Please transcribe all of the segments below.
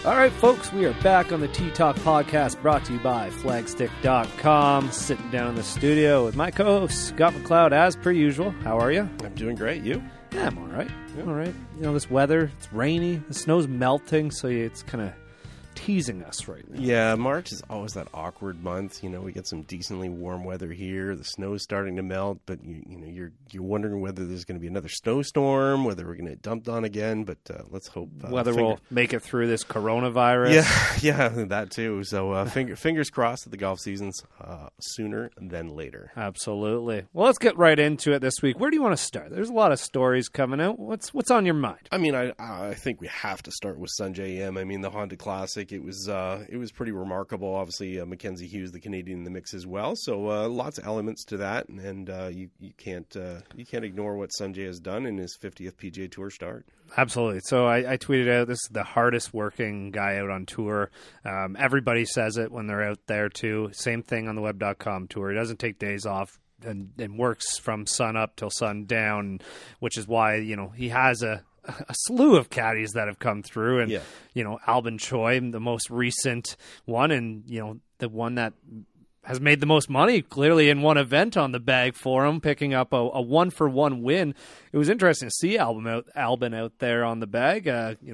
All right, folks, we are back on the T-Talk podcast brought to you by Flagstick.com. Sitting down in the studio with my co-host, Scott McLeod, as per usual. How are you? I'm doing great. You? Yeah, I'm all right. Yeah. All right. You know, this weather, it's rainy. The snow's melting, so it's kind of teasing us right now. Yeah, March is always that awkward month. You know, we get some decently warm weather here. The snow's starting to melt, but you're wondering whether there's going to be another snowstorm, whether we're going to get dumped on again. But let's hope whether we'll make it through this coronavirus. Yeah, that too. So fingers crossed that the golf season's sooner than later. Absolutely. Well, let's get right into it this week. Where do you want to start? There's a lot of stories coming out. What's on your mind? I mean, I think we have to start with Sungjae Im. I mean, the Honda Classic. It was pretty remarkable. Obviously, Mackenzie Hughes, the Canadian, in the mix as well. So lots of elements to that, and you can't ignore what Sungjae has done in his 50th PGA Tour start. Absolutely. So I tweeted out, this is the hardest working guy out on tour. Everybody says it when they're out there too. Same thing on the web.com tour. He doesn't take days off and works from sun up till sun down, which is why he has a slew of caddies that have come through, and Albin Choi, the most recent one, and the one that has made the most money clearly in one event on the bag for him, picking up a 1-for-1 win. It was interesting to see Albin out there on the bag.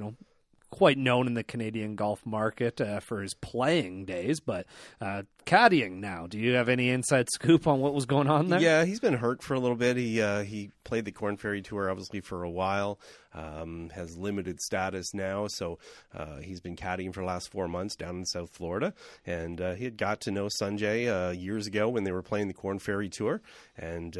Quite known in the Canadian golf market for his playing days, but caddying now. Do you have any inside scoop on what was going on there? Yeah, he's been hurt for a little bit. He played the Korn Ferry Tour obviously for a while. Has limited status now, so he's been caddying for the last 4 months down in South Florida, and he had got to know Sungjae years ago when they were playing the Korn Ferry Tour, and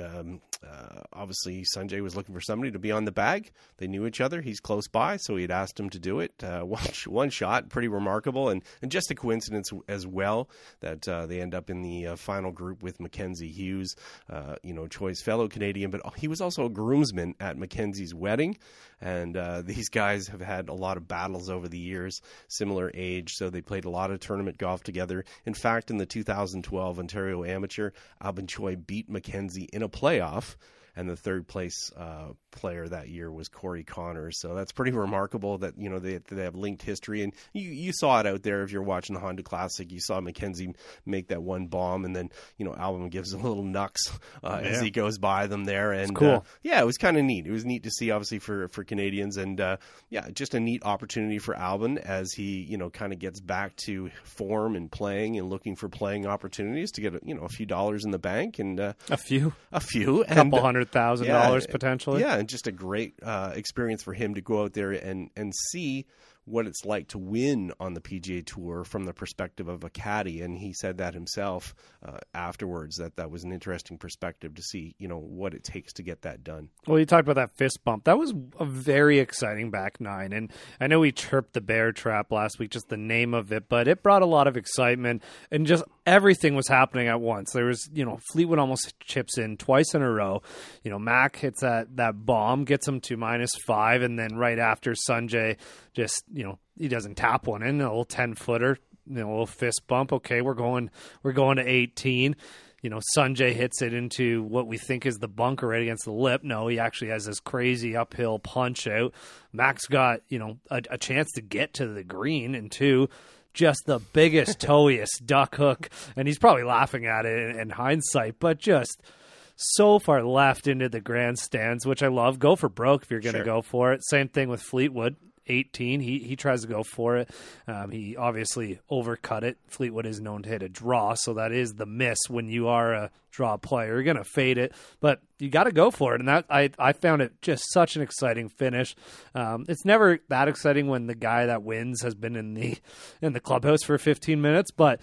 obviously Sungjae was looking for somebody to be on the bag. They knew each other. He's close by, so he had asked him to do it. One shot, pretty remarkable, and just a coincidence as well that they end up in the final group with Mackenzie Hughes, Choi's fellow Canadian, but he was also a groomsman at Mackenzie's wedding. And these guys have had a lot of battles over the years, similar age, so they played a lot of tournament golf together. In fact, in the 2012 Ontario Amateur, Albin Choi beat Mackenzie in a playoff, and the third place player that year was Corey Connors. So that's pretty remarkable that they have linked history, and you saw it out there if you're watching the Honda Classic. You saw Mackenzie make that one bomb, and then Albin gives a little knucks as he goes by them there, and it's cool. It was kind of neat. It was neat to see, obviously for Canadians, and just a neat opportunity for Albin as he kind of gets back to form and playing and looking for playing opportunities to get a few dollars in the bank, and a few, couple $100,000 potentially. Yeah, and just a great experience for him to go out there and see what it's like to win on the PGA Tour from the perspective of a caddy. And he said that himself afterwards, that was an interesting perspective to see, what it takes to get that done. Well, you talked about that fist bump. That was a very exciting back nine. And I know we chirped the bear trap last week, just the name of it, but it brought a lot of excitement, and just everything was happening at once. There was, Fleetwood almost chips in twice in a row. Mac hits that bomb, gets him to -5, and then right after Sungjae just, he doesn't tap one in, a little 10-footer, a little fist bump. Okay, we're going to 18. Sungjae hits it into what we think is the bunker right against the lip. No, he actually has this crazy uphill punch out. Mac's got, a chance to get to the green, and two, just the biggest, toeiest duck hook. And he's probably laughing at it in hindsight, but just so far left into the grandstands, which I love. Go for broke if you're going to go for it. Same thing with Fleetwood. 18, he tries to go for it. He obviously overcut it. Fleetwood is known to hit a draw, so that is the miss when you are a draw player. You're going to fade it, but you got to go for it. And that I found it just such an exciting finish. It's never that exciting when the guy that wins has been in the clubhouse for 15 minutes, but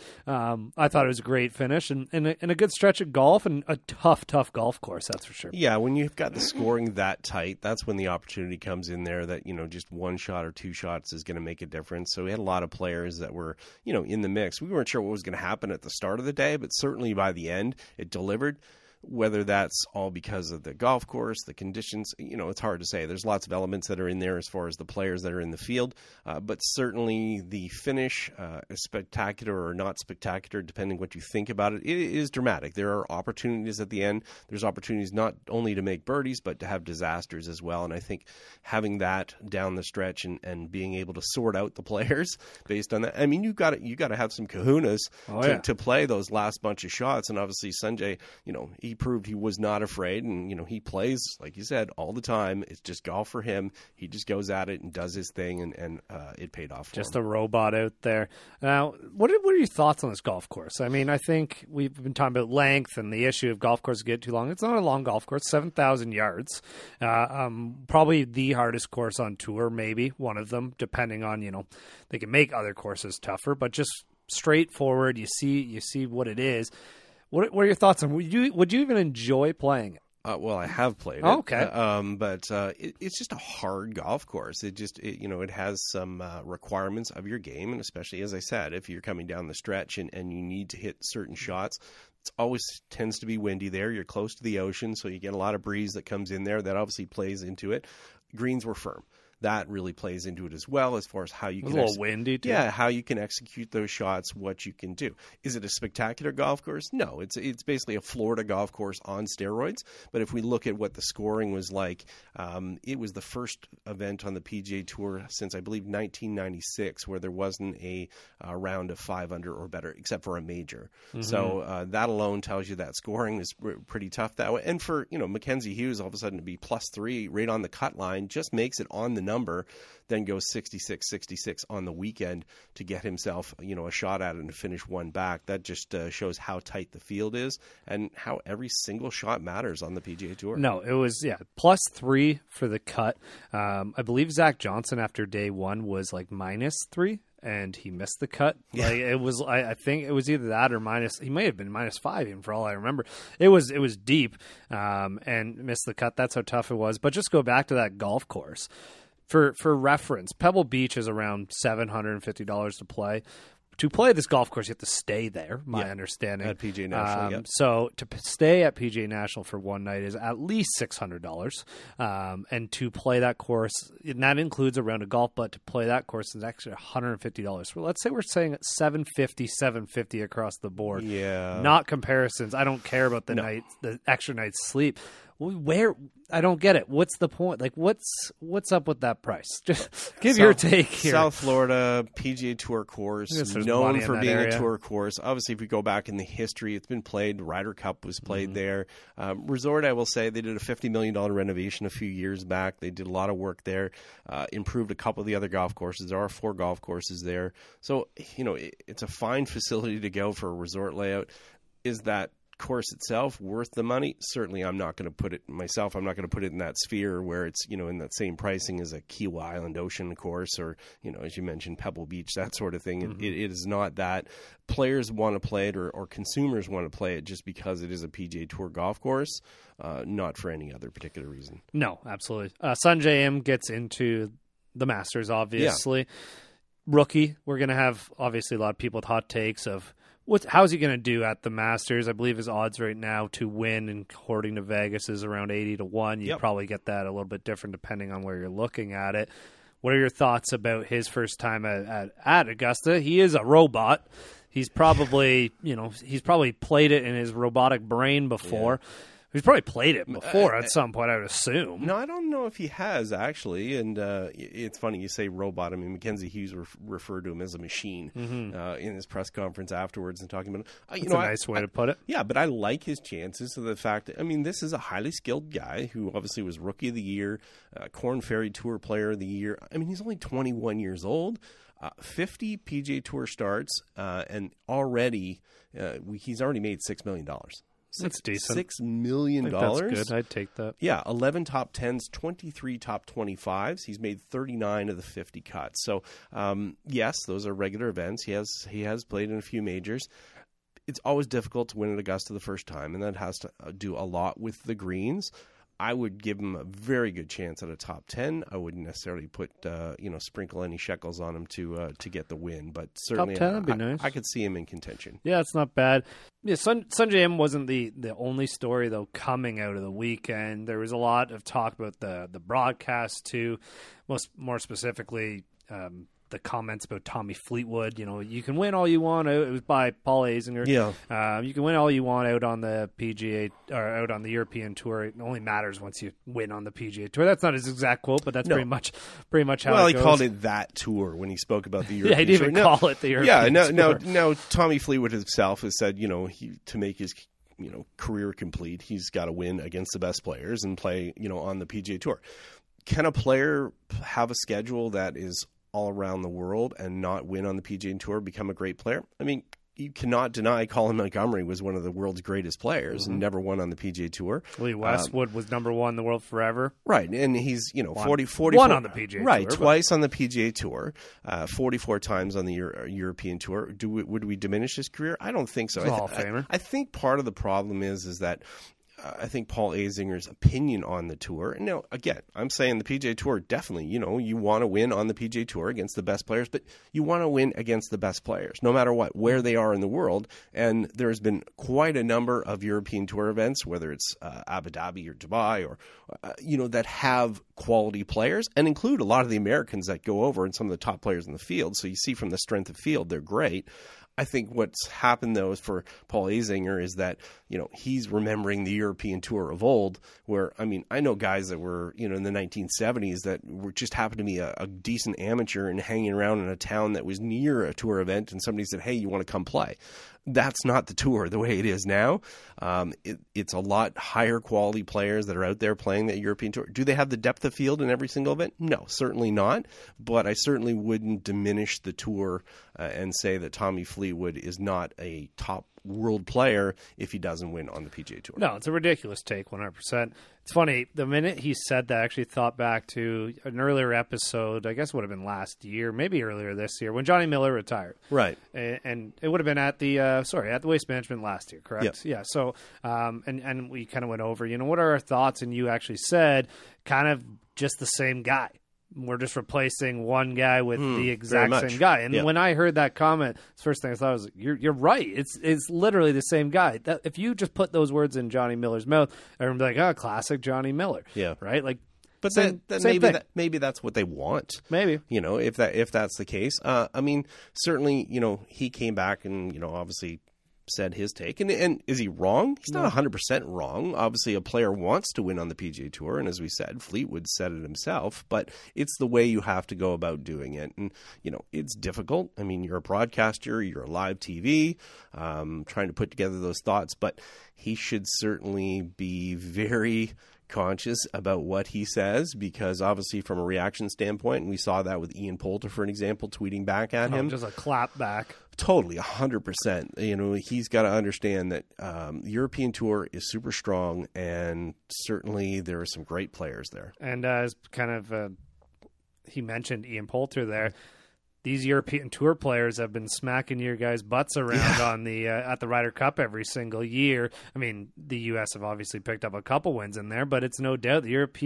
I thought it was a great finish and a good stretch of golf, and a tough golf course, that's for sure. Yeah, when you've got the scoring that tight, that's when the opportunity comes in there that, just one shot or two shots is going to make a difference. So we had a lot of players that were, in the mix. We weren't sure what was going to happen at the start of the day, but certainly by the end, it delivered. whether that's all because of the golf course, the conditions, it's hard to say. There's lots of elements that are in there as far as the players that are in the field, but certainly the finish, spectacular or not spectacular, depending what you think about it, it is dramatic. There are opportunities at the end. There's opportunities not only to make birdies, but to have disasters as well. And I think having that down the stretch and being able to sort out the players based on that, I mean, you got to have some kahunas to play those last bunch of shots. And obviously Sungjae, he proved he was not afraid, and he plays, like you said, all the time. It's just golf for him. He just goes at it and does his thing, and it paid off for him. Just a robot out there. Now, what are your thoughts on this golf course? I mean, I think we've been talking about length and the issue of golf courses get too long. It's not a long golf course, 7,000 yards. Probably the hardest course on tour, maybe one of them, depending on, they can make other courses tougher, but just straightforward. You see what it is. What are your thoughts on? Would you even enjoy playing it? Well, I have played it. Okay. But it's just a hard golf course. It has some requirements of your game, and especially, as I said, if you're coming down the stretch and you need to hit certain shots, it always tends to be windy there. You're close to the ocean, so you get a lot of breeze that comes in there. That obviously plays into it. Greens were firm. That really plays into it as well, as far as how you can... A little windy, too. Yeah, how you can execute those shots, what you can do. Is it a spectacular golf course? No, it's basically a Florida golf course on steroids. But if we look at what the scoring was like, it was the first event on the PGA Tour since, I believe, 1996, where there wasn't a round of 5 under or better, except for a major. Mm-hmm. So that alone tells you that scoring is pretty tough that way. And for, Mackenzie Hughes, all of a sudden to be +3 right on the cut line just makes it on the number, then goes 66 on the weekend to get himself, a shot at it and to finish one back. That just shows how tight the field is and how every single shot matters on the PGA Tour. No, it was, +3 for the cut. I believe Zach Johnson after day one was like -3. And he missed the cut. Yeah. Like it was, I think it was either that or minus. He may have been -5 even for all I remember. It was deep, and missed the cut. That's how tough it was. But just go back to that golf course. For reference, Pebble Beach is around $750 to play. To play this golf course, you have to stay there, my understanding. At PGA National, yeah. So to stay at PGA National for one night is at least $600. And to play that course, and that includes a round of golf, but to play that course is actually $150. Well, let's say we're saying $750 across the board. Yeah. Not comparisons. I don't care about the extra night's sleep. Where I don't get it. What's the point? Like, what's up with that price? Just give your take here. South Florida PGA Tour course, known for being a tour course. Obviously, if we go back in the history, it's been played. Ryder Cup was played there. Resort, I will say, they did a $50 million renovation a few years back. They did a lot of work there, improved a couple of the other golf courses. There are 4 golf courses there. So, it's a fine facility to go for a resort layout. Is that course itself worth the money? Certainly I'm not going to put it myself. I'm not going to put it in that sphere where it's, in that same pricing as a Kiawah Island Ocean course or, as you mentioned, Pebble Beach, that sort of thing. Mm-hmm. It is not that. Players want to play it or consumers want to play it just because it is a PGA Tour golf course, not for any other particular reason. No, absolutely. Sungjae Im gets into the Masters, obviously. Yeah. Rookie, we're going to have, obviously, a lot of people with hot takes of how's he going to do at the Masters? I believe his odds right now to win, according to Vegas, is around 80-1. You probably get that a little bit different depending on where you're looking at it. What are your thoughts about his first time at Augusta? He is a robot. He's probably, he's probably played it in his robotic brain before. Yeah. He's probably played it before at some point, I would assume. No, I don't know if he has, actually. And it's funny you say robot. I mean, Mackenzie Hughes referred to him as a machine in his press conference afterwards and talking about That's a nice way to put it. Yeah, but I like his chances of the fact that, this is a highly skilled guy who obviously was Rookie of the Year, Korn Ferry Tour Player of the Year. He's only 21 years old. 50 PGA Tour starts, and already he's already made $6 million. That's decent. $6 million. That's good. I'd take that. Yeah, 11 top 10s, 23 top 25s. He's made 39 of the 50 cuts. So, yes, those are regular events. He has played in a few majors. It's always difficult to win at Augusta the first time, and that has to do a lot with the greens. I would give him a very good chance at a top 10. I wouldn't necessarily put sprinkle any shekels on him to get the win, but certainly top 10 would be nice. I could see him in contention. Yeah, it's not bad. Yeah, Sungjae Im wasn't the only story though coming out of the weekend. There was a lot of talk about the broadcast too, more specifically. The comments about Tommy Fleetwood, you can win all you want. It was by Paul Azinger. Yeah. You can win all you want out on the PGA or out on the European Tour. It only matters once you win on the PGA Tour. That's not his exact quote, but that's pretty much how. Well, it goes. He called it that tour when he spoke about the European. Yeah, he didn't even call it the European. Tour. Tour. Now Tommy Fleetwood himself has said, to make his career complete, he's got to win against the best players and play on the PGA Tour. Can a player have a schedule that is all around the world and not win on the PGA Tour, become a great player? I mean, you cannot deny Colin Montgomery was one of the world's greatest players and never won on the PGA Tour. Lee Westwood was number one in the world forever. Right, and he's 44 won on the PGA Tour. Right, twice on the PGA Tour, 44 times on the European Tour. Would we diminish his career? I don't think so. Hall of Famer. I think part of the problem is that I think Paul Azinger's opinion on the tour. And now, again, I'm saying the PGA Tour, definitely, you want to win on the PGA Tour against the best players, but you want to win against the best players, no matter what, where they are in the world. And there's been quite a number of European Tour events, whether it's Abu Dhabi or Dubai or, that have quality players and include a lot of the Americans that go over and some of the top players in the field. So you see from the strength of field, they're great. I think what's happened, though, is for Paul Azinger is that, he's remembering the European Tour of old where, I know guys that were, in the 1970s that were just happened to be a decent amateur and hanging around in a town that was near a tour event and somebody said, hey, you want to come play? That's not the tour the way it is now. It's a lot higher quality players that are out there playing that European Tour. Do they have the depth of field in every single event? No, certainly not. But I certainly wouldn't diminish the tour and say that Tommy Fleetwood is not a top world player if he doesn't win on the PGA Tour. No, it's a ridiculous take, 100%. It's funny, the minute he said that, I actually thought back to an earlier episode, I guess it would have been last year, maybe earlier this year, when Johnny Miller retired. Right. And it would have been at the Waste Management last year, correct? Yep. Yeah, so, and we kind of went over, what are our thoughts? And you actually said kind of just the same guy. We're just replacing one guy with the exact same guy. And when I heard that comment, the first thing I thought was, you're right. It's literally the same guy. If you just put those words in Johnny Miller's mouth, everyone would be like, classic Johnny Miller. Yeah. Right? Like, but same maybe that's what they want. Maybe. If that's the case. Certainly, he came back and, obviously said his take. And is he wrong? He's not 100% wrong. Obviously, a player wants to win on the PGA Tour, and as we said, Fleetwood said it himself, but it's the way you have to go about doing it. And, it's difficult. You're a broadcaster, you're a live TV, trying to put together those thoughts, but he should certainly be very conscious about what he says, because obviously from a reaction standpoint, and we saw that with Ian Poulter, for an example, tweeting back at him. Just a clap back. Totally, 100%. He's got to understand that the European Tour is super strong, and certainly there are some great players there. And as kind of he mentioned Ian Poulter there, these European Tour players have been smacking your guys' butts around on the at the Ryder Cup every single year. The U.S. have obviously picked up a couple wins in there, but it's no doubt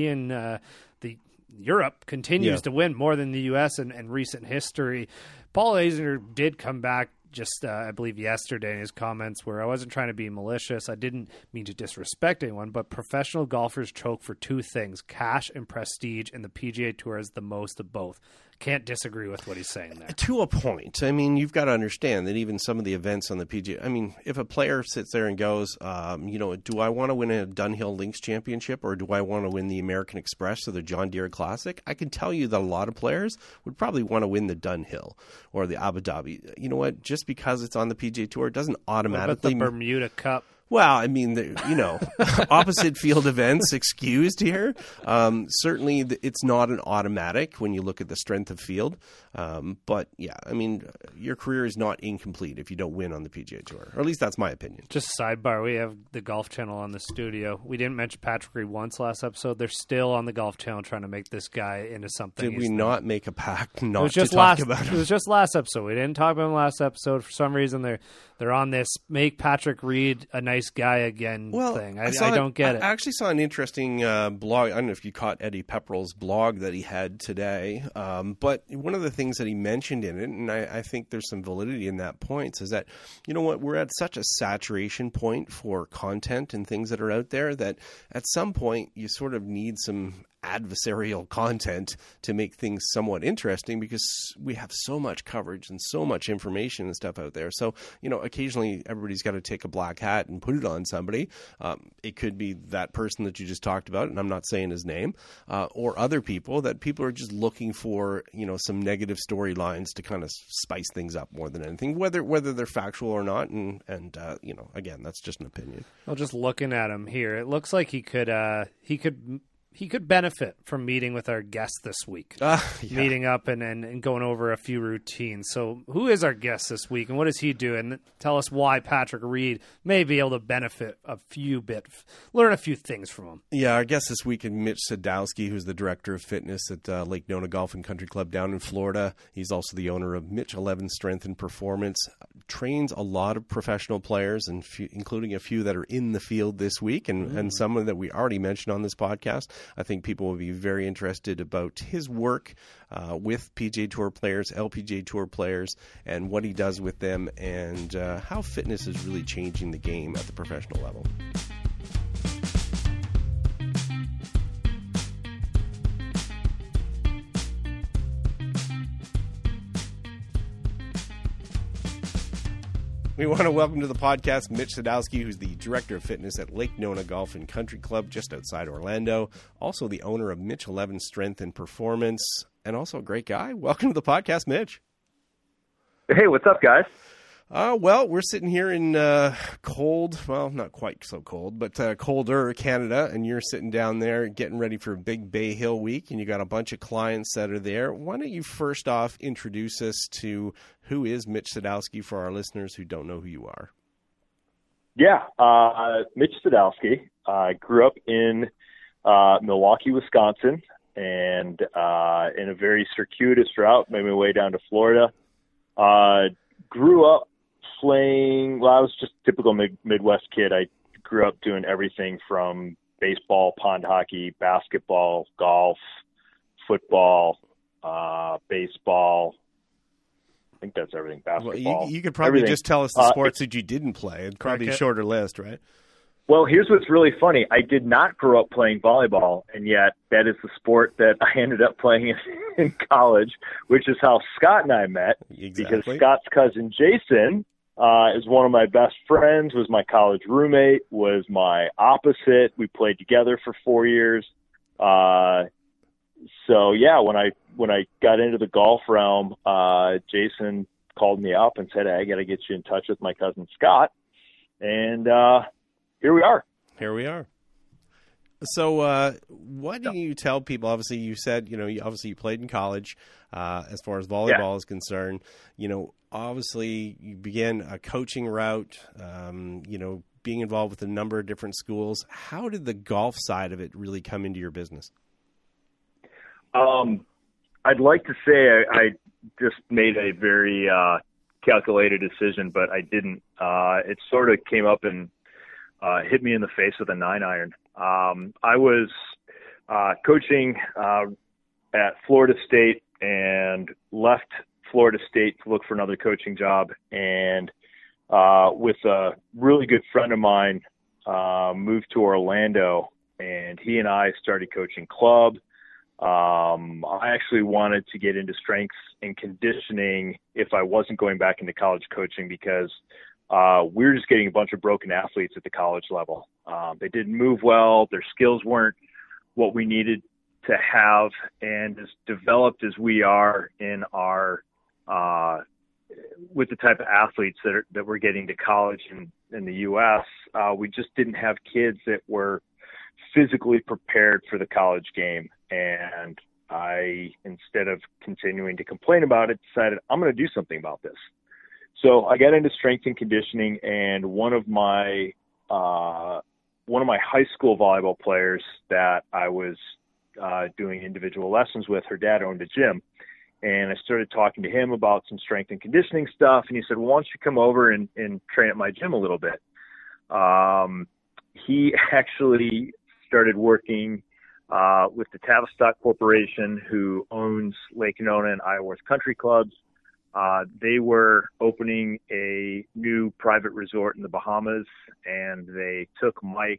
the Europe continues to win more than the U.S. in recent history. Paul Azinger did come back just, I believe, yesterday in his comments where I wasn't trying to be malicious. I didn't mean to disrespect anyone, but professional golfers choke for two things, cash and prestige, and the PGA Tour has the most of both. Can't disagree with what he's saying there. To a point. You've got to understand that even some of the events on the PGA, if a player sits there and goes, do I want to win a Dunhill Links Championship or do I want to win the American Express or the John Deere Classic? I can tell you that a lot of players would probably want to win the Dunhill or the Abu Dhabi. You know what? Just because it's on the PGA Tour, it doesn't automatically... What about the Bermuda Cup? Well, opposite field events excused here. Certainly, it's not an automatic when you look at the strength of field. But, yeah, your career is not incomplete if you don't win on the PGA Tour. Or at least that's my opinion. Just sidebar, we have the Golf Channel on the studio. We didn't mention Patrick Reed once last episode. They're still on the Golf Channel trying to make this guy into something. Did we not make a pact not to talk about him? It was just last episode. We didn't talk about him last episode. For some reason, they're on this make Patrick Reed a nice nice guy again thing. I saw don't get it. I actually saw an interesting blog. I don't know if you caught Eddie Pepperell's blog that he had today, but one of the things that he mentioned in it, and I think there's some validity in that point, is that, you know what, we're at such a saturation point for content and things that are out there that at some point you sort of need some adversarial content to make things somewhat interesting, because we have so much coverage and so much information and stuff out there. So, you know, occasionally everybody's got to take a black hat and put it on somebody. It could be that person that you just talked about, and I'm not saying his name, or other people that people are just looking for, you know, some negative storylines to kind of spice things up more than anything, whether they're factual or not. And you know, again, that's just an opinion. Well, just looking at him here, it looks like he could benefit from meeting with our guest this week, meeting up and going over a few routines. So who is our guest this week, and what does he do? And tell us why Patrick Reed may be able to benefit learn a few things from him. Yeah, our guest this week is Mitch Sadowski, who's the director of fitness at Lake Nona Golf and Country Club down in Florida. He's also the owner of Mitch 11 Strength and Performance, trains a lot of professional players, and including a few that are in the field this week, and someone that we already mentioned on this podcast. I think people will be very interested about his work with PGA Tour players, LPGA Tour players, and what he does with them, and how fitness is really changing the game at the professional level. We want to welcome to the podcast Mitch Sadowski, who's the director of fitness at Lake Nona Golf and Country Club just outside Orlando, also the owner of Mitch 11 Strength and Performance, and also a great guy. Welcome to the podcast, Mitch. Hey, what's up, guys? Well, we're sitting here in cold, well, not quite so cold, but colder Canada, and you're sitting down there getting ready for Big Bay Hill Week, and you got a bunch of clients that are there. Why don't you first off introduce us to who is Mitch Sadowski for our listeners who don't know who you are? Yeah, Mitch Sadowski. I grew up in Milwaukee, Wisconsin, and in a very circuitous route, made my way down to Florida. Grew up playing, well, I was just a typical Midwest kid. I grew up doing everything from baseball, pond hockey, basketball, golf, football, baseball. I think that's everything. Basketball. Well, you could probably everything. Just tell us the sports that you didn't play. It's probably a shorter list, right? Well, here's what's really funny. I did not grow up playing volleyball, and yet that is the sport that I ended up playing in college, which is how Scott and I met. Exactly. Because Scott's cousin Jason is one of my best friends, was my college roommate, was my opposite. We played together for 4 years. So yeah, when I got into the golf realm, Jason called me up and said, "Hey, I got to get you in touch with my cousin Scott." And here we are. So what do you tell people? Obviously, you said, you played in college as far as volleyball is concerned. Obviously, you began a coaching route, being involved with a number of different schools. How did the golf side of it really come into your business? I'd like to say I just made a very calculated decision, but I didn't. It sort of came up and hit me in the face with a 9-iron. I was coaching at Florida State and left Florida State to look for another coaching job, and with a really good friend of mine moved to Orlando, and he and I started coaching club. I actually wanted to get into strength and conditioning if I wasn't going back into college coaching, because we were just getting a bunch of broken athletes at the college level. They didn't move well. Their skills weren't what we needed to have. And as developed as we are in our, with the type of athletes that we're getting to college in the U.S., we just didn't have kids that were physically prepared for the college game. And I, instead of continuing to complain about it, decided I'm going to do something about this. So I got into strength and conditioning, and one of my high school volleyball players that I was doing individual lessons with, her dad owned a gym, and I started talking to him about some strength and conditioning stuff, and he said, "Well, why don't you come over and train at my gym a little bit?" He actually started working with the Tavistock Corporation, who owns Lake Nona and Isleworth Country Clubs. They were opening a new private resort in the Bahamas, and they took Mike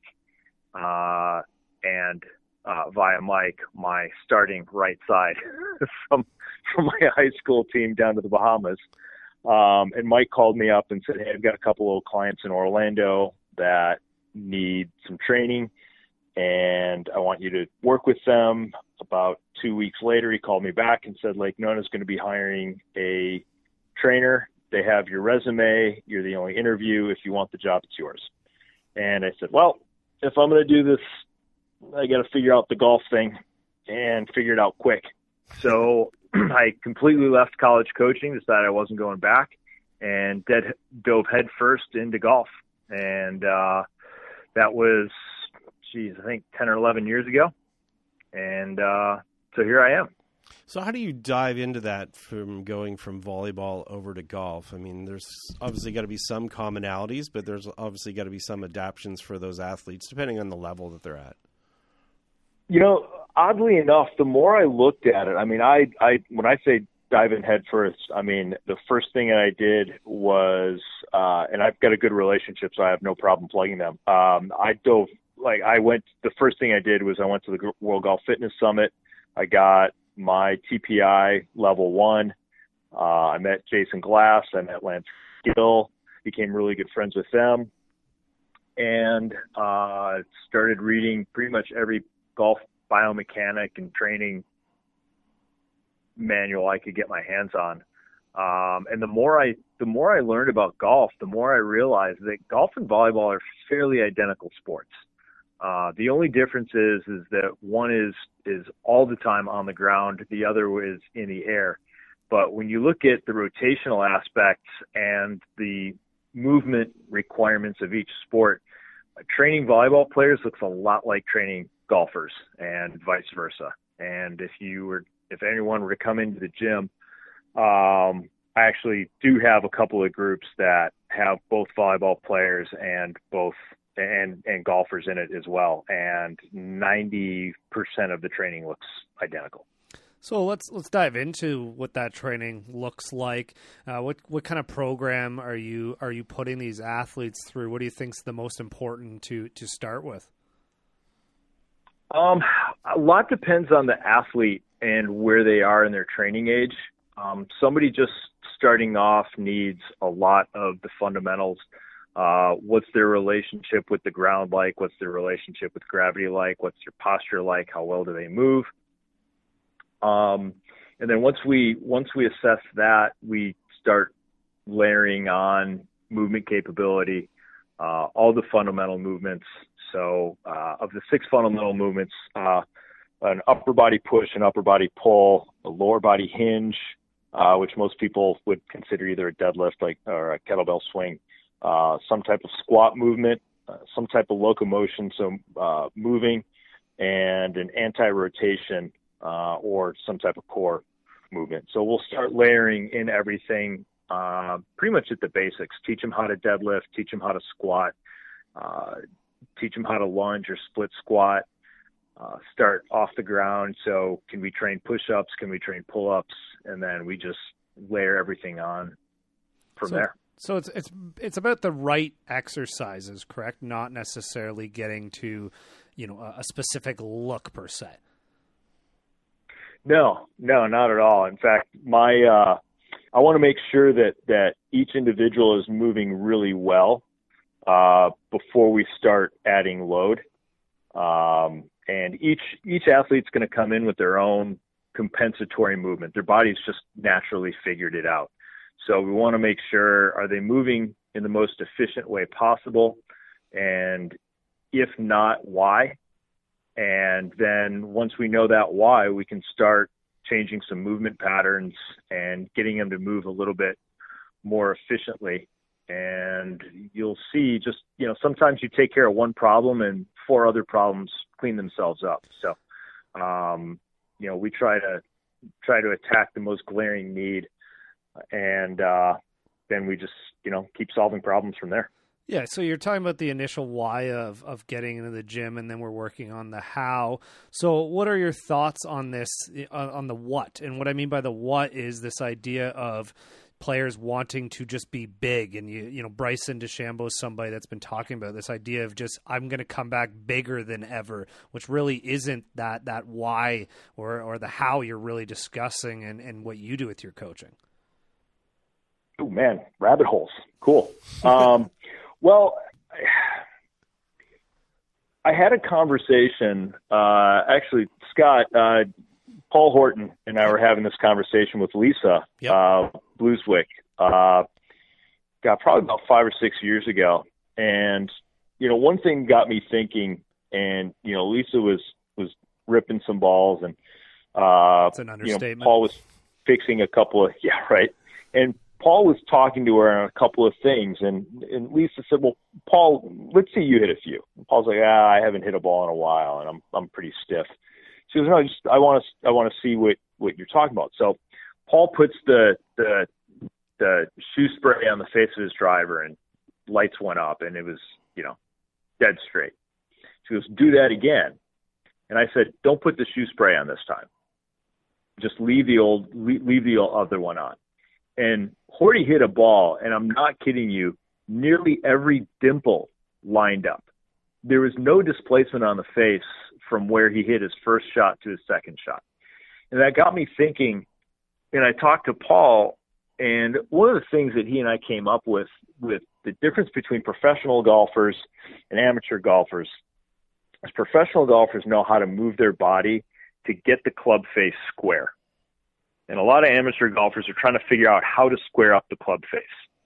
and via Mike, my starting right side from my high school team down to the Bahamas. And Mike called me up and said, "Hey, I've got a couple old clients in Orlando that need some training, and I want you to work with them." About 2 weeks later, he called me back and said, "Lake Nona is going to be hiring a trainer. They have your resume. You're the only interview. If you want the job, it's yours." And I said, "Well, if I'm going to do this, I got to figure out the golf thing and figure it out quick." So I completely left college coaching, decided I wasn't going back, and dove headfirst into golf. And that was, I think 10 or 11 years ago. And so here I am. So how do you dive into that from going from volleyball over to golf? I mean, there's obviously got to be some commonalities, but there's obviously got to be some adaptions for those athletes, depending on the level that they're at. You know, oddly enough, the more I looked at it, I mean, I when I say dive in head first, I mean, the first thing I did was, and I've got a good relationship, so I have no problem plugging them. The first thing I did was I went to the World Golf Fitness Summit. I got my TPI level 1. I met Jason Glass. I met Lance Gill, became really good friends with them, and started reading pretty much every golf biomechanic and training manual I could get my hands on. And the more I learned about golf, the more I realized that golf and volleyball are fairly identical sports. The only difference is that one is all the time on the ground, the other is in the air. But when you look at the rotational aspects and the movement requirements of each sport, training volleyball players looks a lot like training golfers, and vice versa. And if anyone were to come into the gym, I actually do have a couple of groups that have both volleyball players and golfers in it as well, and 90% of the training looks identical. So let's dive into what that training looks like. What kind of program are you putting these athletes through? What do you think is the most important to start with? A lot depends on the athlete and where they are in their training age. Somebody just starting off needs a lot of the fundamentals. What's their relationship with the ground like? What's their relationship with gravity like? What's their posture like? How well do they move? And then once we assess that, we start layering on movement capability, all the fundamental movements. So of the 6 fundamental movements, an upper body push, an upper body pull, a lower body hinge, which most people would consider either a deadlift or a kettlebell swing, some type of squat movement, some type of locomotion, so moving, and an anti-rotation or some type of core movement. So we'll start layering in everything pretty much at the basics. Teach them how to deadlift, teach them how to squat, teach them how to lunge or split squat, start off the ground. So can we train push-ups? Can we train pull-ups? And then we just layer everything on from there. So it's about the right exercises, correct? Not necessarily getting to, a specific look per se. No, not at all. In fact, I want to make sure that each individual is moving really well before we start adding load. And each athlete's going to come in with their own compensatory movement. Their body's just naturally figured it out. So we want to make sure, are they moving in the most efficient way possible? And if not, why? And then once we know that why, we can start changing some movement patterns and getting them to move a little bit more efficiently. And you'll see just, sometimes you take care of one problem and 4 other problems clean themselves up. So, we try to attack the most glaring need, and then we just, keep solving problems from there. Yeah, so you're talking about the initial why of getting into the gym, and then we're working on the how. So what are your thoughts on this, on the what? And what I mean by the what is this idea of players wanting to just be big. And, you know, Bryson DeChambeau is somebody that's been talking about this idea of just, I'm going to come back bigger than ever, which really isn't that why or the how you're really discussing and what you do with your coaching. Oh, man, rabbit holes. Cool. Well, I had a conversation, actually, Scott, Paul Horton and I were having this conversation with Lisa Blueswick, probably about 5 or 6 years ago. And, you know, one thing got me thinking, and, you know, Lisa was ripping some balls, and, That's an understatement. You know, Paul was fixing a couple of, and Paul was talking to her on a couple of things, and Lisa said, well, Paul, let's see you hit a few. And Paul's like, I haven't hit a ball in a while, and I'm pretty stiff. She goes, no, I want to see what you're talking about. So Paul puts the shoe spray on the face of his driver, and lights went up, and it was, you know, dead straight. She goes, do that again. And I said, don't put the shoe spray on this time. Just leave the other one on. And Horty hit a ball, and I'm not kidding you, nearly every dimple lined up. There was no displacement on the face from where he hit his first shot to his second shot. And that got me thinking, and I talked to Paul, and one of the things that he and I came up with the difference between professional golfers and amateur golfers is professional golfers know how to move their body to get the club face square. And a lot of amateur golfers are trying to figure out how to square up the club face.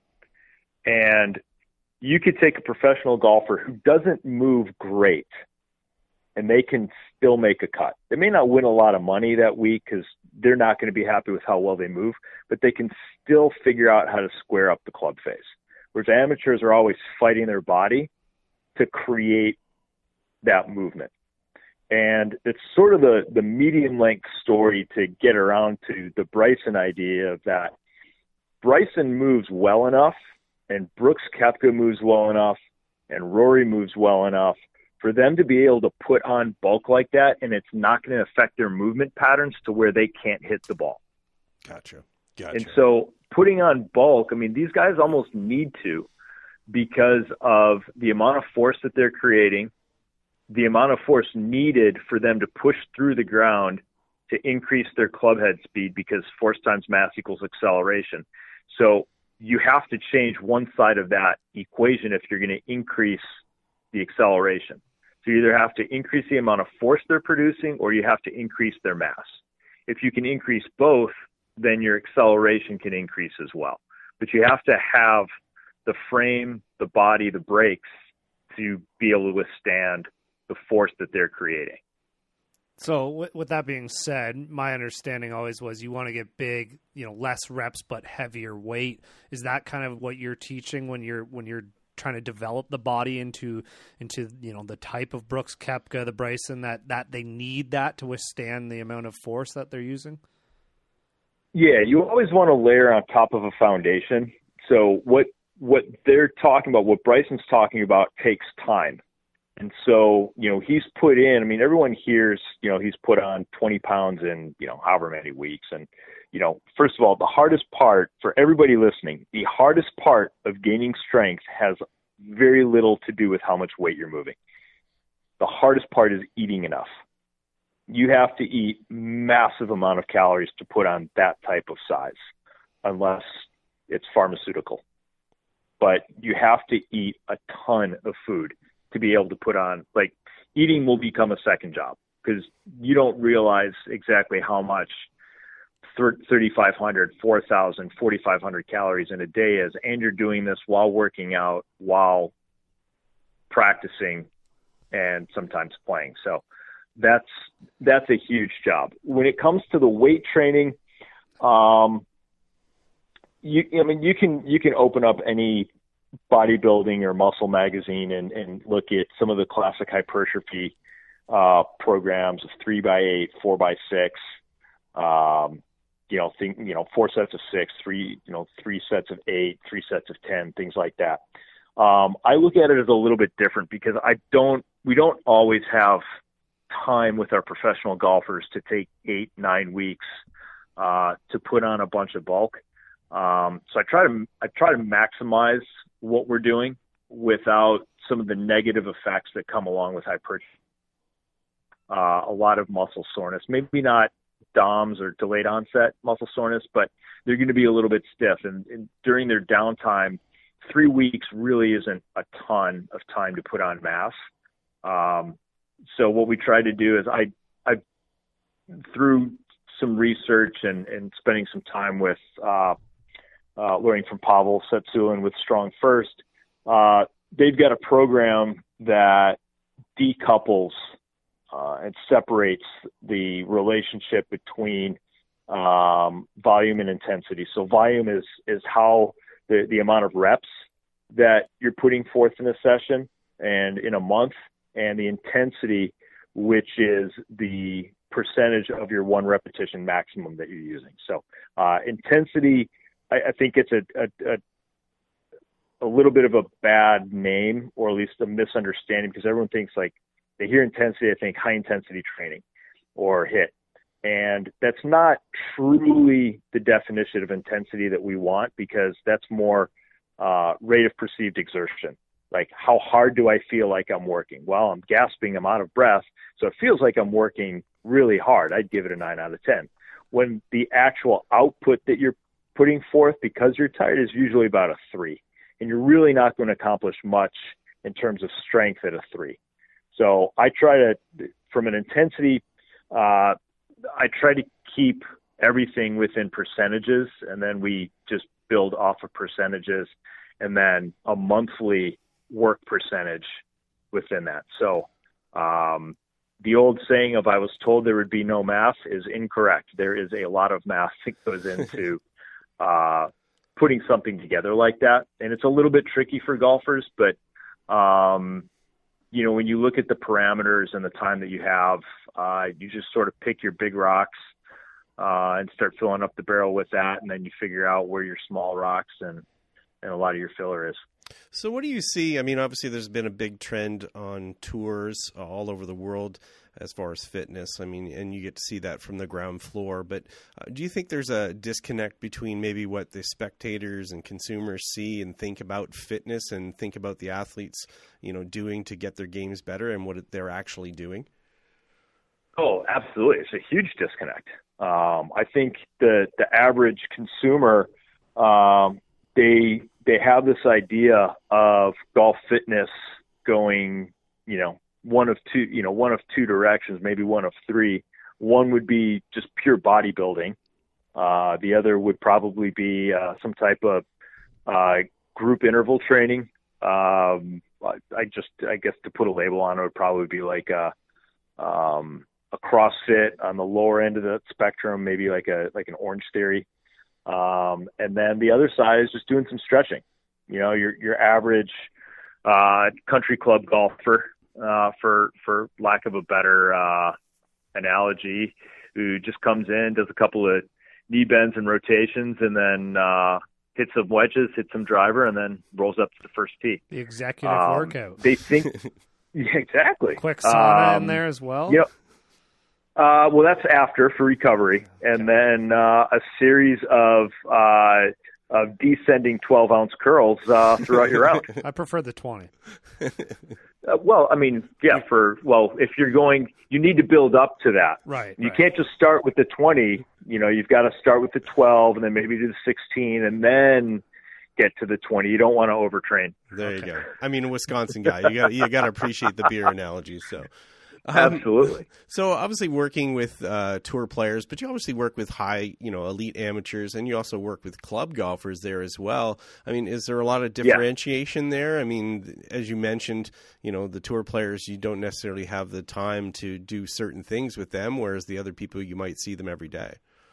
And you could take a professional golfer who doesn't move great, and they can still make a cut. They may not win a lot of money that week because they're not going to be happy with how well they move, but they can still figure out how to square up the club face. Whereas amateurs are always fighting their body to create that movement. And it's sort of the medium-length story to get around to the Bryson idea of that Bryson moves well enough, and Brooks Koepka moves well enough, and Rory moves well enough for them to be able to put on bulk like that, and it's not going to affect their movement patterns to where they can't hit the ball. Gotcha. And so putting on bulk, I mean, these guys almost need to because of the amount of force that they're creating, the amount of force needed for them to push through the ground to increase their club head speed, because force times mass equals acceleration. So you have to change one side of that equation if you're going to increase the acceleration. So you either have to increase the amount of force they're producing, or you have to increase their mass. If you can increase both, then your acceleration can increase as well. But you have to have the frame, the body, the brakes to be able to withstand the force that they're creating. So with that being said, my understanding always was you want to get big, you know, less reps but heavier weight. Is that kind of what you're teaching when you're trying to develop the body into you know, the type of Brooks Koepka, the Bryson, that they need that to withstand the amount of force that they're using? Yeah, you always want to layer on top of a foundation. So what they're talking about, what Bryson's talking about, takes time. And so, you know, he's put in, I mean, everyone hears, you know, he's put on 20 pounds in, you know, however many weeks. And, you know, first of all, the hardest part for everybody listening, the hardest part of gaining strength has very little to do with how much weight you're moving. The hardest part is eating enough. You have to eat massive amount of calories to put on that type of size, unless it's pharmaceutical. But you have to eat a ton of food to be able to put on, like, eating will become a second job, because you don't realize exactly how much 3,500, 4,000, 4,500 calories in a day is. And you're doing this while working out, while practicing, and sometimes playing. So that's a huge job. When it comes to the weight training, you can open up any bodybuilding or muscle magazine and look at some of the classic hypertrophy programs of 3x8, 4x6, 4 sets of 6, three sets of 8, 3 sets of 10, things like that. I look at it as a little bit different because we don't always have time with our professional golfers to take 8-9 weeks to put on a bunch of bulk. So I try to maximize what we're doing without some of the negative effects that come along with hypertrophy. A lot of muscle soreness, maybe not DOMS or delayed onset muscle soreness, but they're going to be a little bit stiff. And during their downtime, 3 weeks really isn't a ton of time to put on mass. So what we try to do is I through some research and spending some time with learning from Pavel Tsatsouline with Strong First, they've got a program that decouples and separates the relationship between volume and intensity. So volume is how the amount of reps that you're putting forth in a session and in a month, and the intensity, which is the percentage of your one repetition maximum that you're using. So intensity, I think it's a little bit of a bad name, or at least a misunderstanding, because everyone thinks like they hear intensity, I think high intensity training or HIIT. And that's not truly the definition of intensity that we want, because that's more rate of perceived exertion. Like, how hard do I feel like I'm working? Well, I'm gasping, I'm out of breath, so it feels like I'm working really hard. I'd give it a 9 out of 10. When the actual output that you're putting forth because you're tired is usually about a 3. And you're really not going to accomplish much in terms of strength at a 3. So I try to, from an intensity, I try to keep everything within percentages, and then we just build off of percentages, and then a monthly work percentage within that. So the old saying of I was told there would be no math is incorrect. There is a lot of math that goes into putting something together like that. And it's a little bit tricky for golfers, but you know, when you look at the parameters and the time that you have, you just sort of pick your big rocks and start filling up the barrel with that. And then you figure out where your small rocks and a lot of your filler is. So what do you see? I mean, obviously there's been a big trend on tours all over the world as far as fitness. I mean, and you get to see that from the ground floor. But do you think there's a disconnect between maybe what the spectators and consumers see and think about fitness and think about the athletes, you know, doing to get their games better and what they're actually doing? Oh, absolutely. It's a huge disconnect. I think the average consumer, they have this idea of golf fitness going, one of two directions, maybe one of three. One would be just pure bodybuilding. The other would probably be some type of group interval training. I guess to put a label on it would probably be like a CrossFit on the lower end of the spectrum, maybe like an Orange Theory. And then the other side is just doing some stretching. Your average country club golfer, for lack of a better analogy, who just comes in, does a couple of knee bends and rotations, and then hits some wedges, hits some driver, and then rolls up to the first tee. The executive workout. They think yeah, exactly. Quick sauna in there as well. Yep. Well, that's after for recovery, and then a series of descending 12-ounce curls throughout your round. I prefer the 20. Well, I mean, yeah. If you're going, you need to build up to that. Right. You can't just start with the 20. You've got to start with the 12, and then maybe do the 16, and then get to the 20. You don't want to overtrain. There you go. I mean, a Wisconsin guy, you got to appreciate the beer analogy. So. Absolutely. So obviously working with tour players, but you obviously work with high, elite amateurs, and you also work with club golfers there as well. I mean, is there a lot of differentiation there? I mean, as you mentioned, the tour players, you don't necessarily have the time to do certain things with them, whereas the other people, you might see them every day.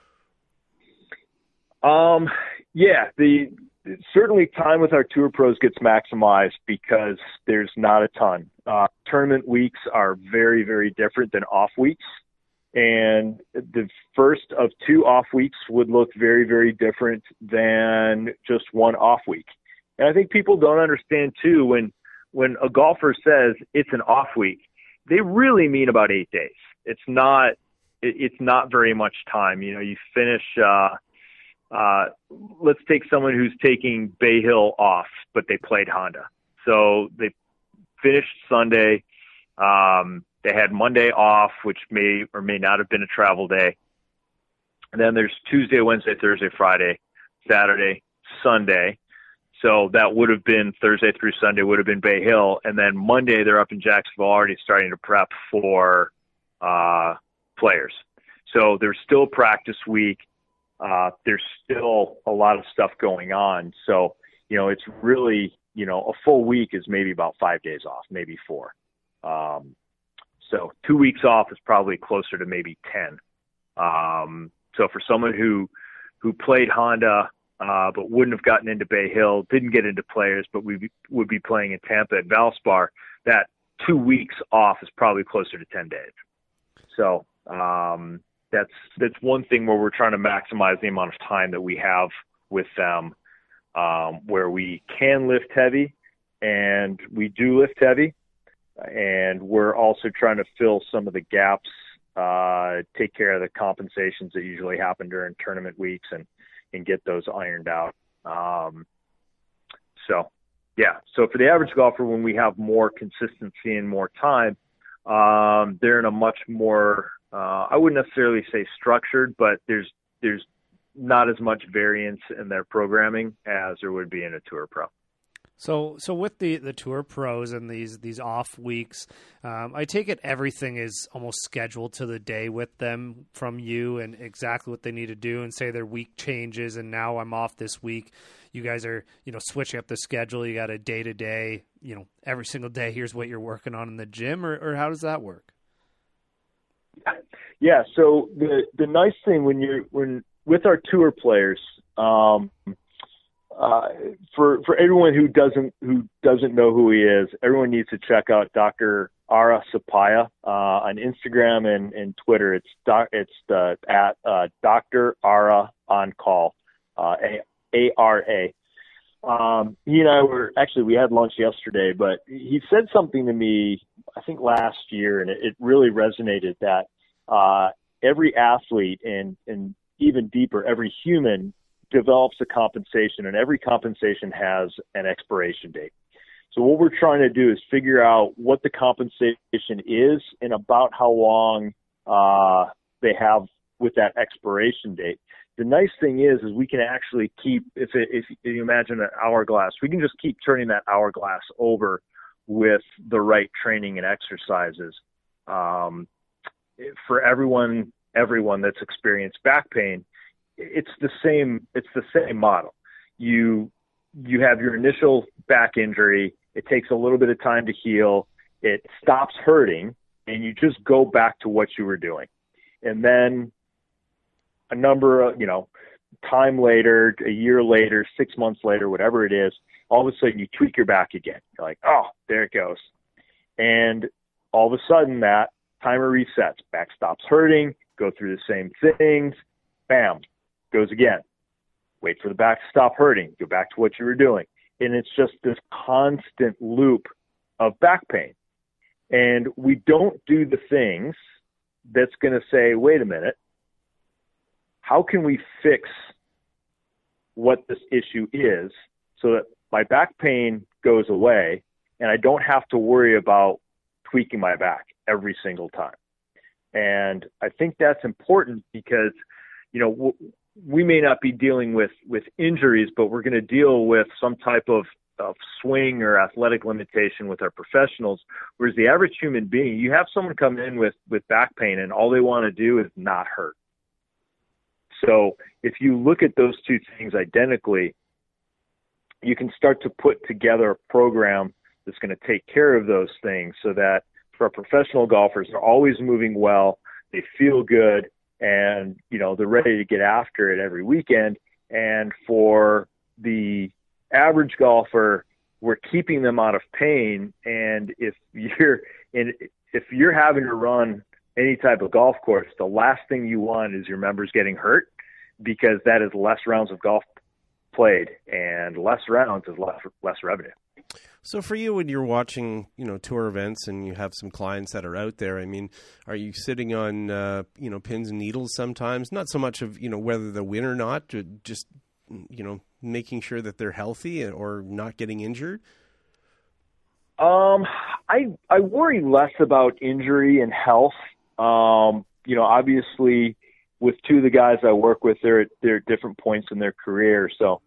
Certainly time with our tour pros gets maximized because there's not a ton. Tournament weeks are very, very different than off weeks. And the first of 2 off weeks would look very, very different than just one off week. And I think people don't understand too, when a golfer says it's an off week, they really mean about 8 days. It's not very much time. You finish, let's take someone who's taking Bay Hill off, but they played Honda. So they finished Sunday. They had Monday off, which may or may not have been a travel day. And then there's Tuesday, Wednesday, Thursday, Friday, Saturday, Sunday. So that would have been Thursday through Sunday would have been Bay Hill. And then Monday they're up in Jacksonville already starting to prep for players. So there's still practice week. There's still a lot of stuff going on. So, it's really, a full week is maybe about 5 days off, maybe 4. So 2 weeks off is probably closer to maybe 10. So for someone who played Honda, but wouldn't have gotten into Bay Hill, didn't get into players, but we would be playing in Tampa at Valspar, that 2 weeks off is probably closer to 10 days. So that's one thing where we're trying to maximize the amount of time that we have with them, where we can lift heavy, and we do lift heavy, and we're also trying to fill some of the gaps, take care of the compensations that usually happen during tournament weeks and get those ironed out. So for the average golfer, when we have more consistency and more time, they're in a much more, I wouldn't necessarily say structured, but there's not as much variance in their programming as there would be in a tour pro. So with the tour pros and these off weeks, I take it everything is almost scheduled to the day with them from you and exactly what they need to do, and say their week changes and now I'm off this week. You guys are, switching up the schedule. You got a day to day, every single day, here's what you're working on in the gym, or how does that work? Yeah. So the nice thing when with our tour players, for everyone who doesn't know who he is, everyone needs to check out Dr. Ara Suppiah on Instagram and Twitter. It's at Dr. Ara on call, ARA. He and I we had lunch yesterday, but he said something to me, I think last year, and it really resonated, that every athlete and even deeper, every human develops a compensation, and every compensation has an expiration date. So what we're trying to do is figure out what the compensation is and about how long they have with that expiration date. The nice thing is we can actually keep, if you imagine an hourglass, we can just keep turning that hourglass over with the right training and exercises. For everyone that's experienced back pain, it's the same model. You have your initial back injury. It takes a little bit of time to heal. It stops hurting, and you just go back to what you were doing. And then a number of, time later, a year later, 6 months later, whatever it is, all of a sudden you tweak your back again. You're like, oh, there it goes. And all of a sudden that timer resets. Back stops hurting, go through the same things, bam, goes again. Wait for the back to stop hurting, go back to what you were doing. And it's just this constant loop of back pain. And we don't do the things that's going to say, wait a minute, how can we fix what this issue is so that my back pain goes away and I don't have to worry about tweaking my back every single time? And I think that's important because, we may not be dealing with injuries, but we're going to deal with some type of swing or athletic limitation with our professionals. Whereas the average human being, you have someone come in with back pain and all they want to do is not hurt. So if you look at those two things identically, you can start to put together a program that's going to take care of those things so that for our professional golfers, they're always moving well, they feel good, and, they're ready to get after it every weekend. And for the average golfer, we're keeping them out of pain. And if you're having to run any type of golf course, the last thing you want is your members getting hurt, because that is less rounds of golf played, and less rounds is less revenue. So for you, when you're watching, tour events and you have some clients that are out there, I mean, are you sitting on, pins and needles sometimes? Not so much of, whether they win or not, just, making sure that they're healthy or not getting injured? I worry less about injury and health. Obviously with two of the guys I work with, they're at different points in their career. So,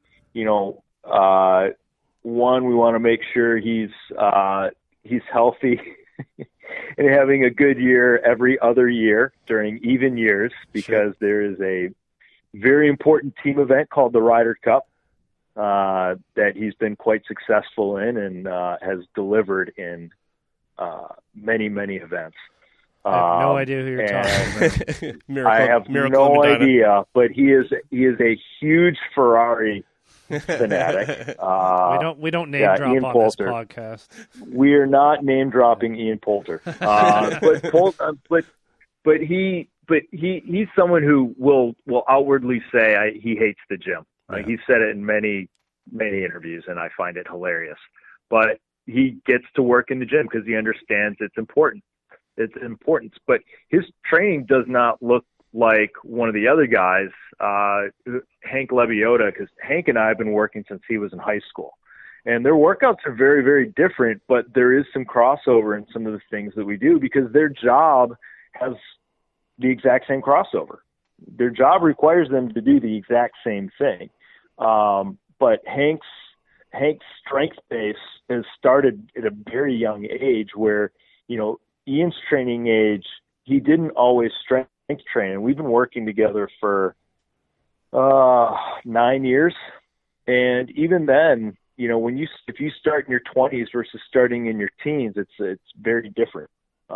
one, we want to make sure he's healthy and having a good year every other year during even years, because there is a very important team event called the Ryder Cup that he's been quite successful in and has delivered in many, many events. I have no idea who you're talking about. I have no idea, but he is a huge Ferrari fanatic. We don't name drop Ian on Poulter. this podcast. We are not name dropping Ian Poulter, but he's someone who will outwardly say he hates the gym. He said it in many interviews, and I find it hilarious. But he gets to work in the gym because he understands its importance. But his training does not look like one of the other guys, Hank Lebioda, because Hank and I have been working since he was in high school. And their workouts are very, very different, but there is some crossover in some of the things that we do because their job has the exact same crossover. Their job requires them to do the exact same thing. But Hank's strength base has started at a very young age where, Ian's training age, he didn't always strength train. And we've been working together for 9 years. And even then, if you start in your 20s versus starting in your teens, it's very different.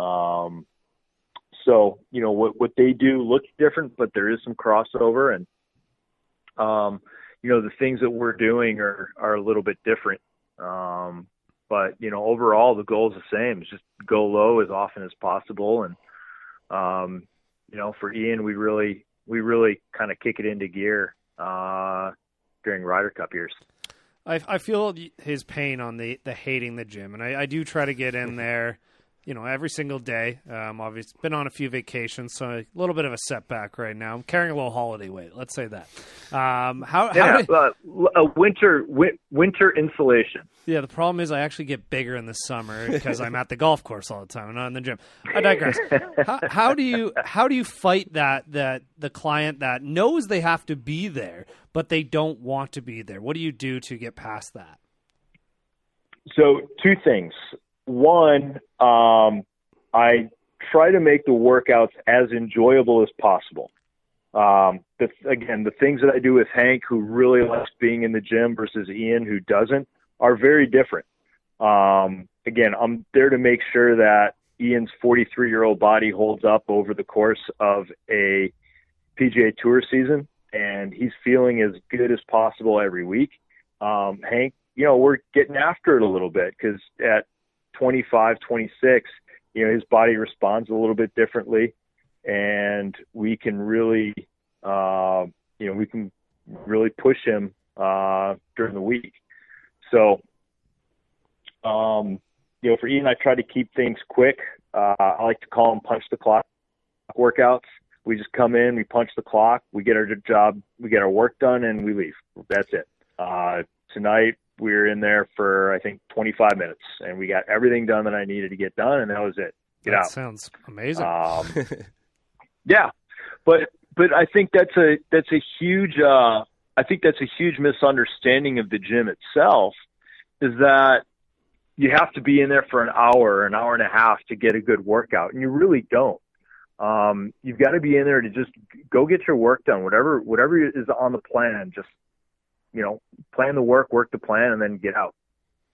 So, what they do looks different, but there is some crossover, and, the things that we're doing are a little bit different. But, overall, the goal is the same. It's just go low as often as possible. And, for Ian, we really kind of kick it into gear during Ryder Cup years. I feel his pain on the hating the gym, and I do try to get in there, every single day. Obviously, been on a few vacations, so a little bit of a setback right now. I'm carrying a little holiday weight, let's say that. Winter insulation. Yeah, the problem is I actually get bigger in the summer because I'm at the golf course all the time and not in the gym. I digress. How do you fight that the client that knows they have to be there, but they don't want to be there? What do you do to get past that? So two things. One, I try to make the workouts as enjoyable as possible. The things that I do with Hank, who really likes being in the gym, versus Ian, who doesn't, are very different. I'm there to make sure that Ian's 43-year-old body holds up over the course of a PGA Tour season, and he's feeling as good as possible every week. Hank, we're getting after it a little bit because at 25, 26, his body responds a little bit differently, and we can really, push him during the week. So, for Ian, I try to keep things quick. I like to call them punch the clock workouts. We just come in, we punch the clock, we get our job, we get our work done, and we leave. That's it. Tonight, we were in there for, I think, 25 minutes, and we got everything done that I needed to get done, and that was it. Get out. That sounds amazing. Yeah, but I think that's a huge misunderstanding of the gym itself, is that you have to be in there for an hour and a half to get a good workout, and you really don't. You've got to be in there to just go get your work done, whatever is on the plan. Just plan the work the plan, and then get out.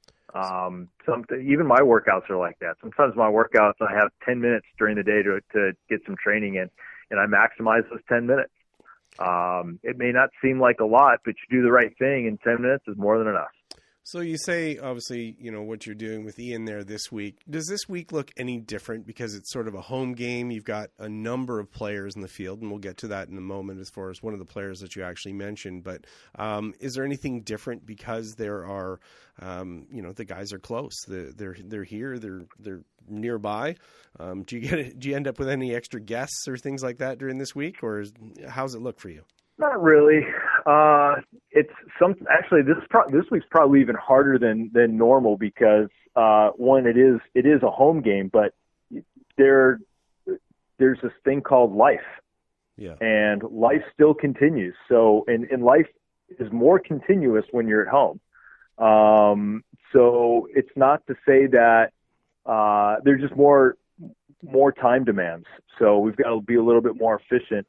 Even my workouts are like that. Sometimes my workouts, I have 10 minutes during the day to get some training in, and I maximize those 10 minutes. It may not seem like a lot, but you do the right thing, and 10 minutes is more than enough. So you say, obviously, what you're doing with Ian there this week. Does this week look any different because it's sort of a home game? You've got a number of players in the field, and we'll get to that in a moment as far as one of the players that you actually mentioned. But is there anything different because there are, the guys are close. They're here. They're nearby. Do you end up with any extra guests or things like that during this week, or how's it look for you? Not really. This week's probably even harder than normal because one, it is a home game, but there's this thing called life. Yeah. And life still continues. So and life is more continuous when you're at home. So it's not to say that there's just more time demands. So we've got to be a little bit more efficient.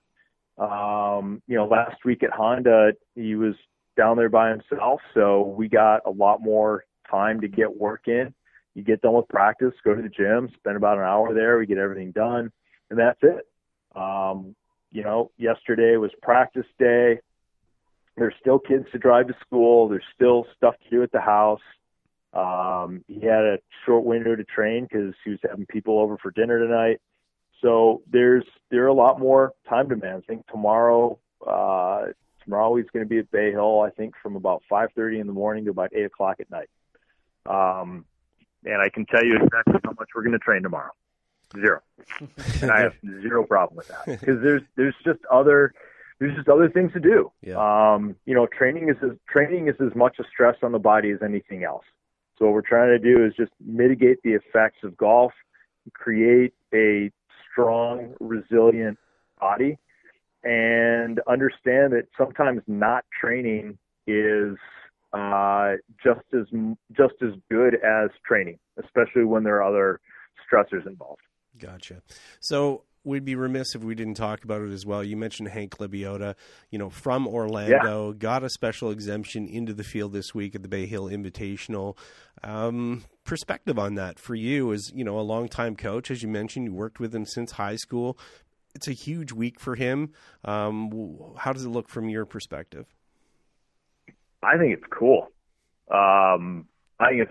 Last week at Honda, he was down there by himself, so we got a lot more time to get work in. You get done with practice, go to the gym, spend about an hour there, we get everything done, and that's it. Yesterday was practice day. There's still kids to drive to school. There's still stuff to do at the house. He had a short window to train because he was having people over for dinner tonight. So there are a lot more time demands. I think tomorrow he's going to be at Bay Hill, I think from about 5:30 in the morning to about 8 o'clock at night. And I can tell you exactly how much we're going to train tomorrow. 0. And I have zero problem with that because there's just other things to do. Yeah. Training is as much a stress on the body as anything else. So what we're trying to do is just mitigate the effects of golf, create a strong, resilient body, and understand that sometimes not training is just as good as training, especially when there are other stressors involved. Gotcha. So we'd be remiss if we didn't talk about it as well. You mentioned Hank Lebioda, from Orlando, got a special exemption into the field this week at the Bay Hill Invitational. Perspective on that for you as, a longtime coach, as you mentioned, you worked with him since high school. It's a huge week for him. How does it look from your perspective? I think it's cool. I think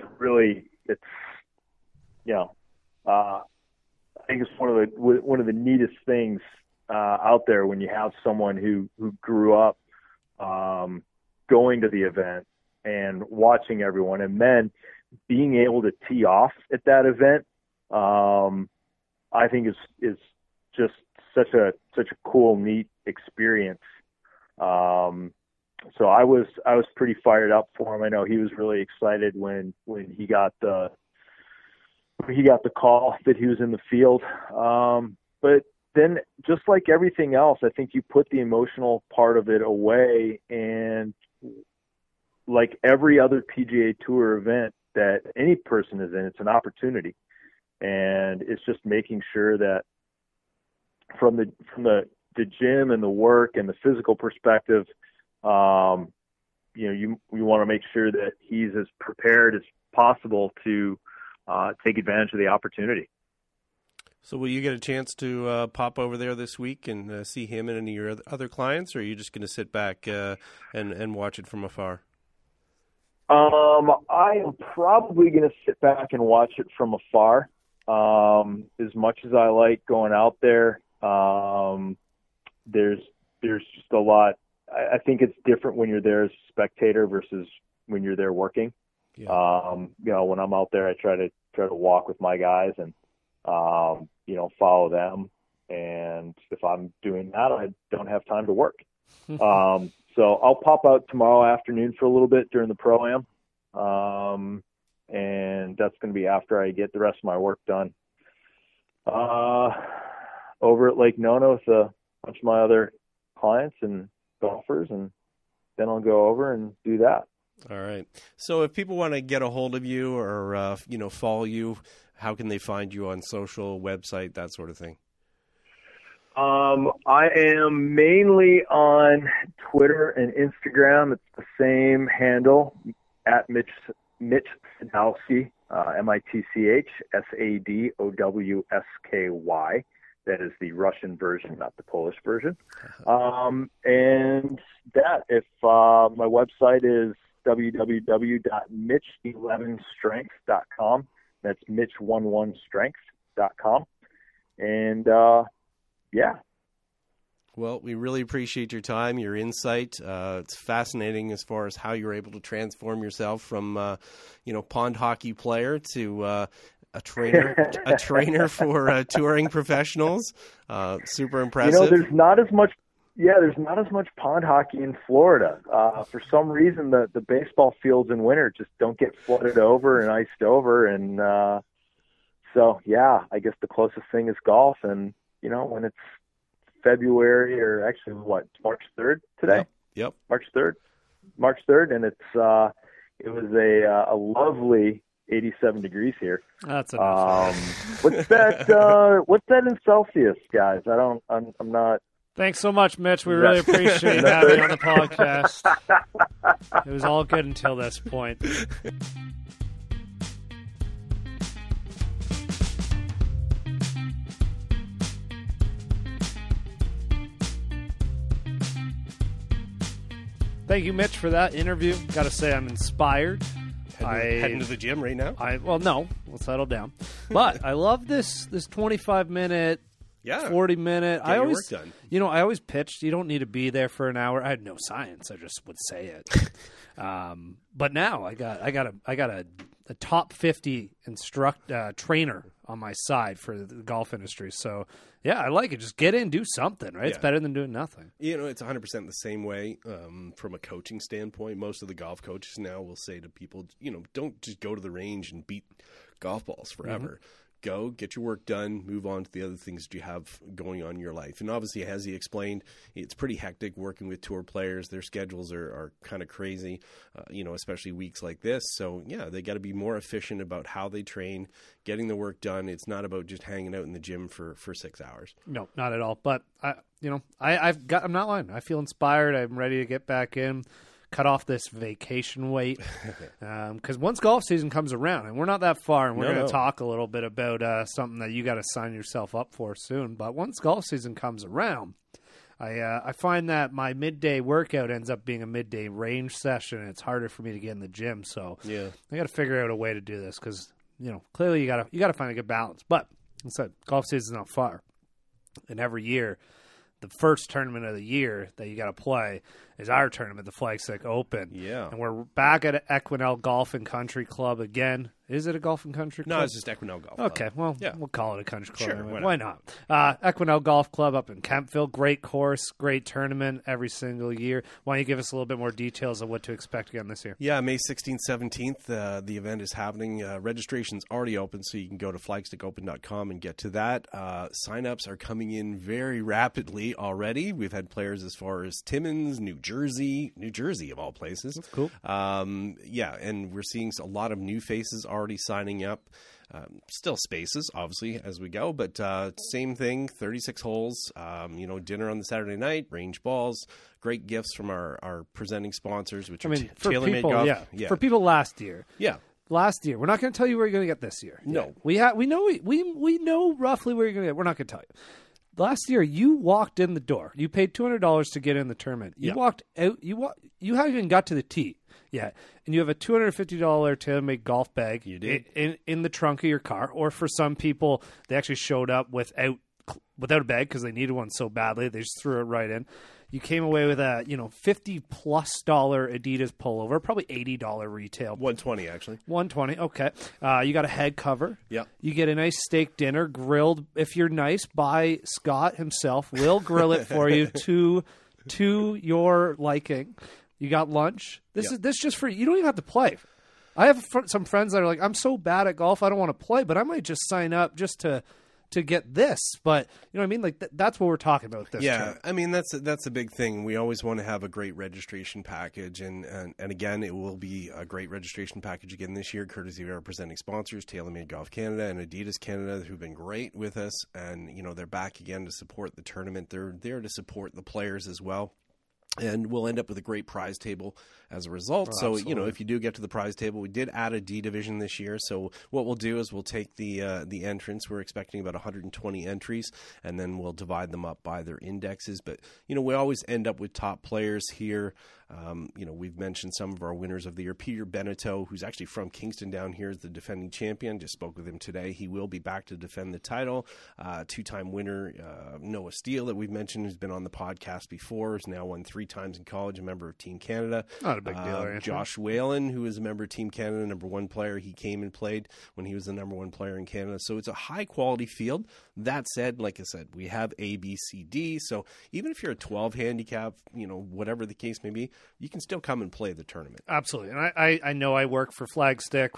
it's one of the neatest things out there when you have someone who grew up going to the event and watching everyone, and then being able to tee off at that event. I think is just such a cool, neat experience. So I was pretty fired up for him. I know he was really excited when he got the call that he was in the field. But then just like everything else, I think you put the emotional part of it away, and like every other PGA Tour event that any person is in, it's an opportunity. And it's just making sure that from the gym and the work and the physical perspective, you want to make sure that he's as prepared as possible to take advantage of the opportunity. So will you get a chance to pop over there this week and see him and any of your other clients, or are you just going to sit back and watch it from afar? I am probably going to sit back and watch it from afar. As much as I like going out there, there's just a lot. I think it's different when you're there as a spectator versus when you're there working. Yeah. When I'm out there, I try to walk with my guys and, follow them. And if I'm doing that, I don't have time to work. So I'll pop out tomorrow afternoon for a little bit during the Pro-Am. And that's going to be after I get the rest of my work done. Over at Lake Nona with a bunch of my other clients and golfers, and then I'll go over and do that. All right. So if people want to get a hold of you or, follow you, how can they find you on social, website, that sort of thing? I am mainly on Twitter and Instagram. It's the same handle, at Mitch Sadowsky, MITCHSADOWSKY. That is the Russian version, not the Polish version. And that, if my website is www.mitch11strength.com. That's Mitch11strength.com. And, yeah. Well, we really appreciate your time, your insight. It's fascinating as far as how you're able to transform yourself from, pond hockey player to a trainer for touring professionals. Super impressive. There's not as much pond hockey in Florida. For some reason, the baseball fields in winter just don't get flooded over and iced over. And so, yeah, I guess the closest thing is golf. And, when it's February, or actually March 3rd today? Yep. March 3rd. And it was a lovely 87 degrees here. That's enough. What's that in Celsius, guys? I'm not. Thanks so much, Mitch. We really appreciate having you on the podcast. It was all good until this point. Thank you, Mitch, for that interview. Got to say, I'm inspired. Heading to the gym right now? No, we'll settle down. But I love this 25-minute, 40-minute. Get your work done. I always pitched, you don't need to be there for an hour. I had no science. I just would say it. But now I got a top 50 trainer on my side for the golf industry. So, yeah, I like it. Just get in, do something, right? Yeah. It's better than doing nothing. It's 100% the same way from a coaching standpoint. Most of the golf coaches now will say to people, don't just go to the range and beat golf balls forever. Mm-hmm. Go, get your work done, move on to the other things that you have going on in your life. And obviously, as he explained, it's pretty hectic working with tour players. Their schedules are kind of crazy, especially weeks like this. So, yeah, they got to be more efficient about how they train, getting the work done. It's not about just hanging out in the gym for 6 hours. No, not at all. But, I'm not lying. I feel inspired. I'm ready to get back in. Cut off this vacation weight, because once golf season comes around, and we're not that far, and we're going to talk a little bit about something that you got to sign yourself up for soon. But once golf season comes around, I find that my midday workout ends up being a midday range session, and it's harder for me to get in the gym. So I got to figure out a way to do this because clearly you got to find a good balance. But like I said, golf season's not far, and every year, the first tournament of the year that you got to play is our tournament, the Flagstick Open. Yeah. And we're back at Equinell Golf and Country Club again. Is it a golf and country club? No, it's just Equinell Golf Club. Okay, well, we'll call it a country club. Sure, anyway. Why not? Equinell Golf Club up in Kempville. Great course, great tournament every single year. Why don't you give us a little bit more details of what to expect again this year? Yeah, May 16th, 17th, the event is happening. Registration's already open, so you can go to flagstickopen.com and get to that. Sign-ups are coming in very rapidly already. We've had players as far as Timmins, New Jersey of all places. That's cool. And we're seeing a lot of new faces already signing up. Still spaces, obviously, as we go, but same thing, 36 holes, dinner on the Saturday night, range balls, great gifts from our presenting sponsors, which are TaylorMade Golf. Yeah. For people last year. Yeah. Last year. We're not going to tell you where you're going to get this year. No. We know roughly where you're going to get. We're not going to tell you. Last year, you walked in the door. You paid $200 to get in the tournament. You walked out. You haven't even got to the tee yet, and you have a $250 TaylorMade golf bag in the trunk of your car. Or for some people, they actually showed up without a bag because they needed one so badly they just threw it right in. You came away with a $50+ Adidas pullover, probably $80 retail. $120 actually. $120. Okay. You got a head cover. Yeah. You get a nice steak dinner grilled. If you're nice, by Scott himself. We'll grill it for you to your liking. You got lunch. This is just for you. Don't even have to play. I have some friends that are like, I'm so bad at golf, I don't want to play, but I might just sign up just to get this. But you know what I mean? Like that's what we're talking about this term. I mean that's a big thing. We always want to have a great registration package, and again, it will be a great registration package again this year, courtesy of our presenting sponsors, TaylorMade Golf Canada and Adidas Canada, who've been great with us, and they're back again to support the tournament. They're there to support the players as well. And we'll end up with a great prize table as a result. So, if you do get to the prize table, we did add a D division this year. So what we'll do is we'll take the entrants. We're expecting about 120 entries, and then we'll divide them up by their indexes. But, we always end up with top players here. We've mentioned some of our winners of the year. Peter Beneteau, who's actually from Kingston down here, is the defending champion. Just spoke with him today. He will be back to defend the title. Two-time winner Noah Steele, that we've mentioned, who's been on the podcast before, has now won 3 times in college, a member of Team Canada. Not a big deal. Josh Whalen, who is a member of Team Canada, number 1 player. He came and played when he was the number 1 player in Canada. So it's a high-quality field. That said, like I said, we have A, B, C, D. So even if you're a 12 handicap, whatever the case may be, you can still come and play the tournament. Absolutely. And I know I work for Flagstick.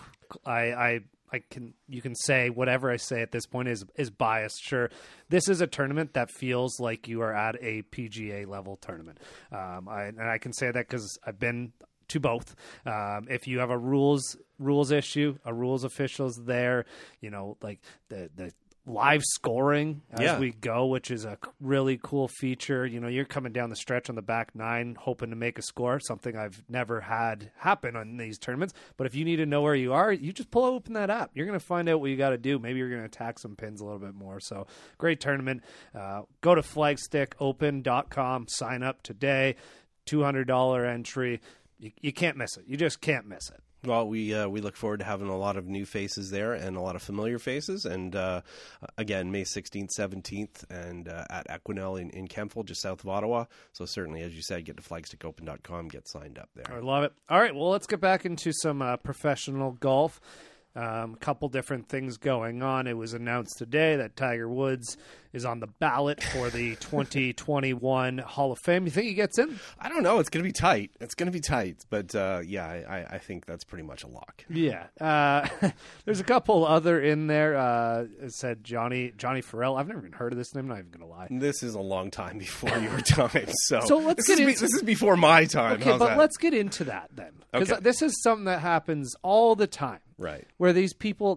You can say whatever I say at this point is biased. Sure. This is a tournament that feels like you are at a PGA level tournament. I can say that because I've been to both. If you have a rules issue, a rules official's there, like the live scoring as we go, which is a really cool feature. You're coming down the stretch on the back 9 hoping to make a score, something I've never had happen on these tournaments. But if you need to know where you are, you just open that app. You're going to find out what you got to do. Maybe you're going to attack some pins a little bit more. So great tournament. Go to flagstickopen.com, sign up today, $200 entry. You can't miss it. You just can't miss it. Well, we look forward to having a lot of new faces there and a lot of familiar faces. And again, May 16th, 17th, and at Equinel in Kempville, just south of Ottawa. So certainly, as you said, get to flagstickopen.com, get signed up there. I love it. All right, well, let's get back into some professional golf. A couple different things going on. It was announced today that Tiger Woods is on the ballot for the 2021 Hall of Fame. You think he gets in? I don't know. It's going to be tight. But I think that's pretty much a lock. Yeah. There's a couple other in there. It said Johnny Farrell. I've never even heard of this name. I'm not even going to lie. This is a long time before your time. So let's get into this is before my time. Okay, but let's get into that then. Because this is something that happens all the time. Right. Where these people,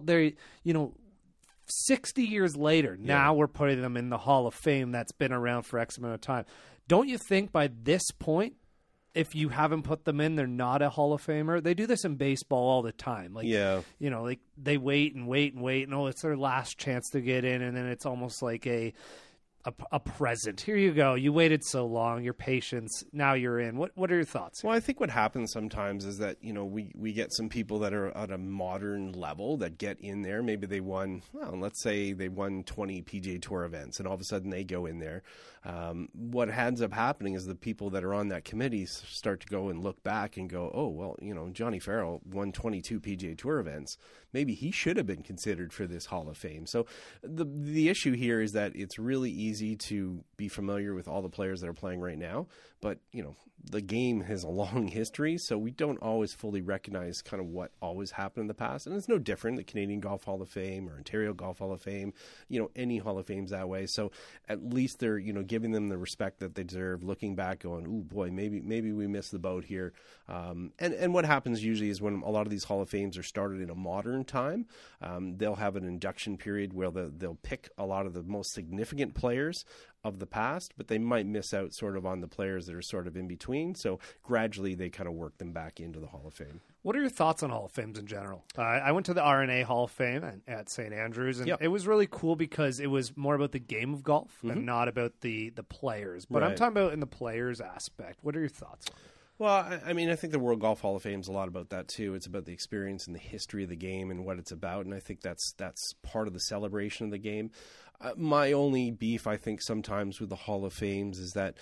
60 years later, now we're putting them in the Hall of Fame that's been around for X amount of time. Don't you think by this point, if you haven't put them in, they're not a Hall of Famer? They do this in baseball all the time. Like they wait and wait and wait, and it's their last chance to get in, and then it's almost like a present. Here you go. You waited so long. Your patience. Now you're in. What are your thoughts here? Well, I think what happens sometimes is that, we get some people that are at a modern level that get in there. Maybe they won, let's say they won 20 PGA Tour events, and all of a sudden they go in there. What ends up happening is the people that are on that committee start to go and look back and go, oh, well, Johnny Farrell won 22 PGA Tour events. Maybe he should have been considered for this Hall of Fame. So the issue here is that it's really easy to be familiar with all the players that are playing right now, but the game has a long history, so we don't always fully recognize kind of what always happened in the past. And it's no different, the Canadian Golf Hall of Fame or Ontario Golf Hall of Fame, any Hall of Fame's that way. So at least they're giving them the respect that they deserve, looking back going, oh boy, maybe we missed the boat here. And what happens usually is when a lot of these Hall of Fames are started in a modern time, they'll have an induction period where they'll pick a lot of the most significant players of the past, but they might miss out sort of on the players that are sort of in between. So gradually they kind of work them back into the Hall of Fame. What are your thoughts on Hall of Fames in general? I went to the R&A Hall of Fame at St. Andrews, and it was really cool because it was more about the game of golf and not about the players. But I'm talking about in the players aspect. What are your thoughts on it? Well, I mean, I think the World Golf Hall of Fame is a lot about that too. It's about the experience and the history of the game and what it's about, and I think that's part of the celebration of the game. My only beef, I think, sometimes with the Hall of Fames is that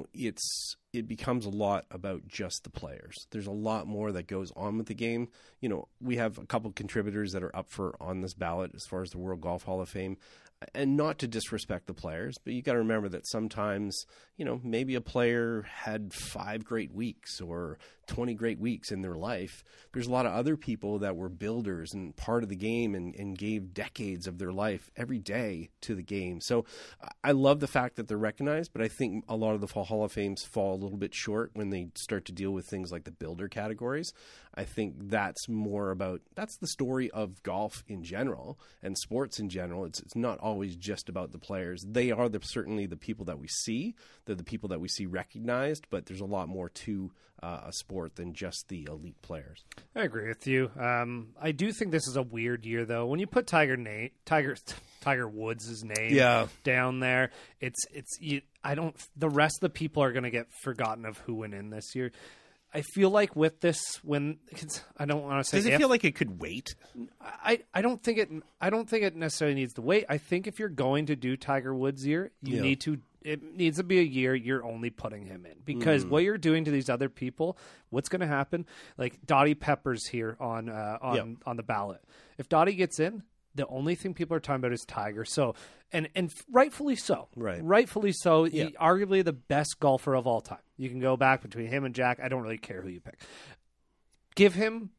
it becomes a lot about just the players. There's a lot more that goes on with the game. We have a couple contributors that are up on this ballot as far as the World Golf Hall of Fame. And not to disrespect the players, but you got to remember that sometimes, maybe a player had 5 great weeks or 20 great weeks in their life. There's a lot of other people that were builders and part of the game and gave decades of their life every day to the game. So I love the fact that they're recognized, but I think a lot of the Hall of Fames fall a little bit short when they start to deal with things like the builder categories. I think that's the story of golf in general and sports in general. It's not always just about the players. They are certainly the people that we see. They're the people that we see recognized, but there's a lot more to a sport than just the elite players. I agree with you. I do think this is a weird year, though. When you put Tiger Woods' name down there, the rest of the people are going to get forgotten of who went in this year. I feel like with this, I don't want to say, does it feel like it could wait? I don't think it necessarily needs to wait. I think if you're going to do Tiger Woods' year, it needs to be a year you're only putting him in, because what you're doing to these other people, what's going to happen? Like Dottie Pepper's here on the ballot. If Dottie gets in, the only thing people are talking about is Tiger. So, and rightfully so. Right. Rightfully so. Yeah. He's arguably the best golfer of all time. You can go back between him and Jack. I don't really care who you pick. Give him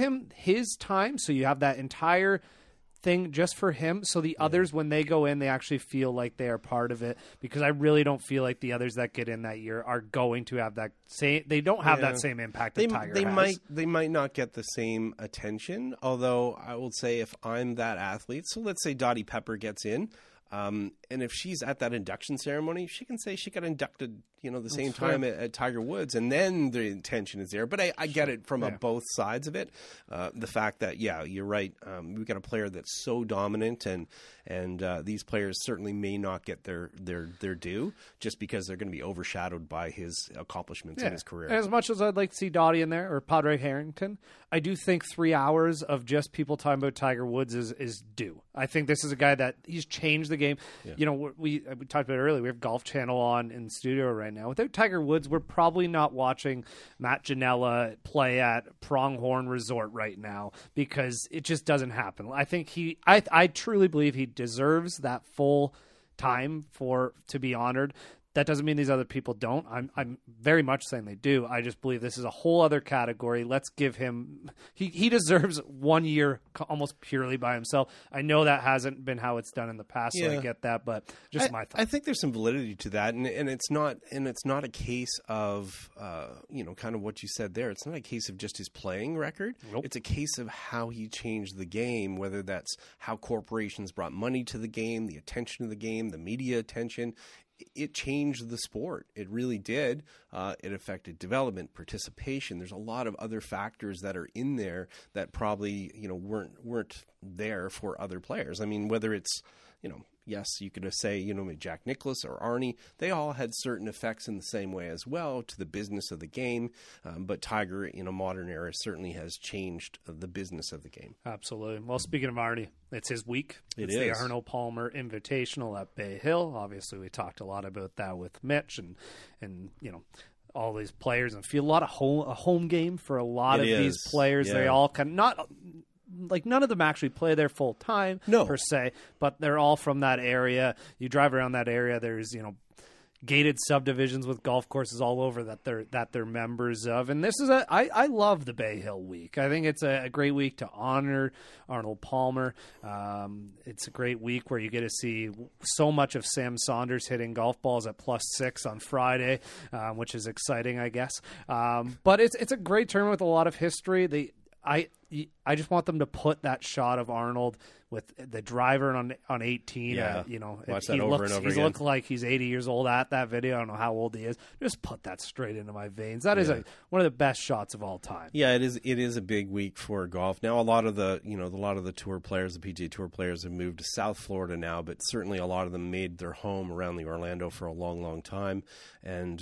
his time, so you have that entire thing just for him, so the others, when they go in, they actually feel like they are part of it, because I really don't feel like the others that get in that year are going to have that same, they don't have that same impact that Tiger has. They might not get the same attention, although I will say, if I'm that athlete, so let's say Dottie Pepper gets in, and if she's at that induction ceremony, she can say she got inducted, the same time at Tiger Woods, and then the intention is there. But I get it from both sides of it. The fact that, you're right. We've got a player that's so dominant, and these players certainly may not get their due just because they're going to be overshadowed by his accomplishments in his career. And as much as I'd like to see Dottie in there, or Padre Harrington, I do think 3 hours of just people talking about Tiger Woods is due. I think this is a guy that he's changed the game. Yeah. We talked about it earlier. We have Golf Channel on in the studio right now. Without Tiger Woods, we're probably not watching Matt Janella play at Pronghorn Resort right now, because it just doesn't happen. I think I truly believe he deserves that full time to be honored. That doesn't mean these other people don't. I'm very much saying they do. I just believe this is a whole other category. Let's give him – he deserves 1 year almost purely by himself. I know that hasn't been how it's done in the past, so I get that, but just my thought. I think there's some validity to that, and it's not a case of kind of what you said there. It's not a case of just his playing record. Nope. It's a case of how he changed the game, whether that's how corporations brought money to the game, the attention to the game, the media attention. It changed the sport. It really did. It affected development, participation. There's a lot of other factors that are in there that probably weren't there for other players. I mean, whether it's yes, you could say Jack Nicklaus or Arnie. They all had certain effects in the same way as well to the business of the game. But Tiger, in a modern era, certainly has changed the business of the game. Absolutely. Well, speaking of Arnie, it's his week. It's the Arnold Palmer Invitational at Bay Hill. Obviously, we talked a lot about that with Mitch and all these players, and feel a lot of a home game for a lot of these players. Yeah. They all kind of not. Like, none of them actually play there full time per se, but they're all from that area. You drive around that area, there's, gated subdivisions with golf courses all over that they're members of. And this is I love the Bay Hill week. I think it's a great week to honor Arnold Palmer. It's a great week where you get to see so much of Sam Saunders hitting golf balls at +6 on Friday, which is exciting, I guess. But it's a great tournament with a lot of history. I just want them to put that shot of Arnold with the driver on 18. Watch that over and over again. He looks like he's 80 years old at that video. I don't know how old he is. Just put that straight into my veins. That is one of the best shots of all time. Yeah, it is. It is a big week for golf. Now, a lot of the tour players, the PGA Tour players, have moved to South Florida now, but certainly a lot of them made their home around the Orlando for a long, long time. And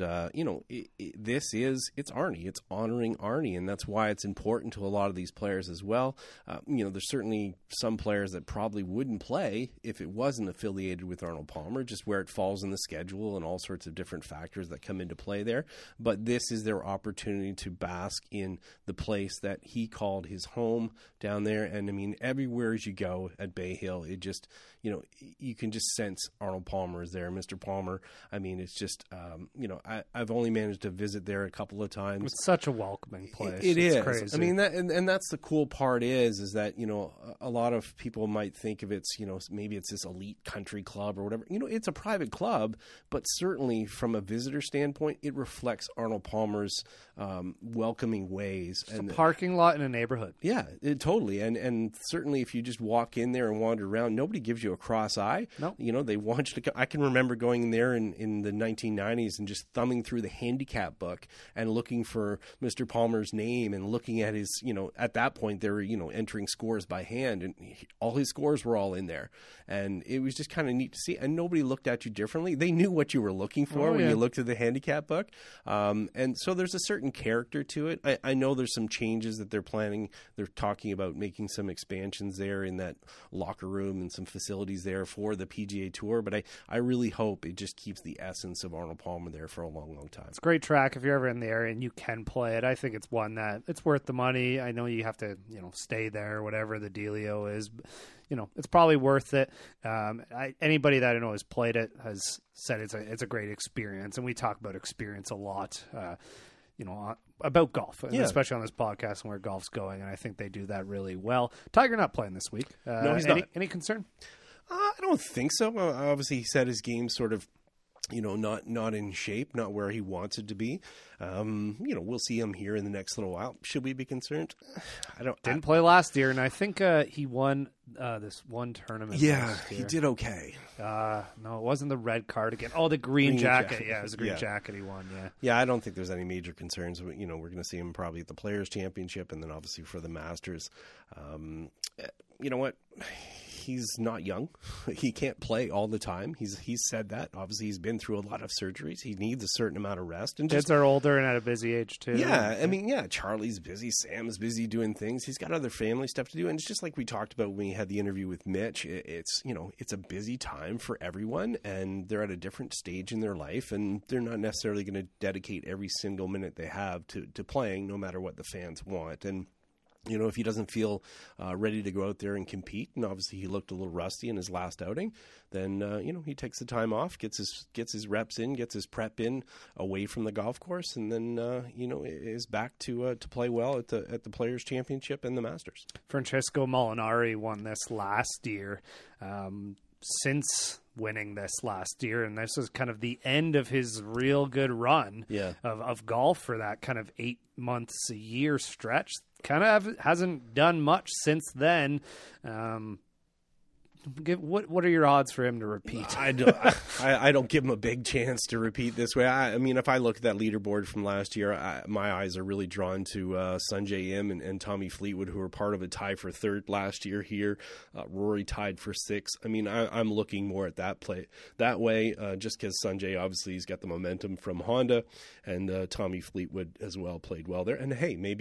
it's Arnie. It's honoring Arnie, and that's why it's important to a lot of these players as well. There's certainly some players that probably wouldn't play if it wasn't affiliated with Arnold Palmer, just where it falls in the schedule and all sorts of different factors that come into play there. But this is their opportunity to bask in the place that he called his home down there. And I mean, everywhere as you go at Bay Hill, it just, you can just sense Arnold Palmer is there. Mr. Palmer, I mean, it's just, I've only managed to visit there a couple of times. It's such a welcoming place. It's crazy. I mean, and that's the cool part is that, a lot of people might think of it's, maybe it's this elite country club or whatever. It's a private club, but certainly from a visitor standpoint, it reflects Arnold Palmer's welcoming ways. It's a parking lot in a neighborhood. Yeah, totally. And certainly if you just walk in there and wander around, nobody gives you a cross eye. No. They want you to I can remember going there in the 1990s and just thumbing through the handicap book and looking for Mr. Palmer's name and looking at his, at that point they were, entering scores by hand, and all his scores were all in there. And it was just kind of neat to see. And nobody looked at you differently. They knew what you were looking for when you looked at the handicap book. And so there's a certain character to it. I know there's some changes that they're planning. They're talking about making some expansions there in that locker room and some facilities there for the PGA Tour. But I really hope it just keeps the essence of Arnold Palmer there for a long, long time. It's a great track if you're ever in the area and you can play it. I think it's one that it's worth the money. I know you have to, stay there, whatever the dealio is. It's probably worth it. Anybody that I know has played it has said it's a great experience, and we talk about experience a lot. About golf, and especially on this podcast and where golf's going, and I think they do that really well. Tiger not playing this week. No, he's not. Any concern? I don't think so. Obviously, he said his game sort of, not in shape, not where he wants it to be. We'll see him here in the next little while. Should we be concerned? Didn't play last year, and I think he won this one tournament. Yeah, he did okay. No, it wasn't the red cardigan. Oh, the green jacket. Yeah, it was a green jacket he won, yeah. Yeah, I don't think there's any major concerns. We're going to see him probably at the Players' Championship and then obviously for the Masters. You know what? He's not young. He can't play all the time. He's said that. Obviously, he's been through a lot of surgeries. He needs a certain amount of rest. And kids are older and at a busy age, too. Yeah, Charlie's busy. Sam's busy doing things. He's got other family stuff to do. And it's just like we talked about when we had the interview with Mitch. It's a busy time for everyone, and they're at a different stage in their life, and they're not necessarily going to dedicate every single minute they have to playing, no matter what the fans want. And if he doesn't feel ready to go out there and compete, and obviously he looked a little rusty in his last outing, then he takes the time off, gets his reps in, gets his prep in away from the golf course, and then is back to play well at the Players' Championship and the Masters. Francesco Molinari won this last year. Since winning this last year, and this is kind of the end of his real good run of golf for that kind of 8 months a year stretch. Kind of hasn't done much since then. What are your odds for him to repeat? I don't give him a big chance to repeat this way. I mean, if I look at that leaderboard from last year, my eyes are really drawn to Sungjae Im and Tommy Fleetwood, who were part of a tie for third last year here. Rory tied for sixth. I mean, I'm looking more at that way, just because Sungjae obviously has got the momentum from Honda, and Tommy Fleetwood as well played well there. And hey, maybe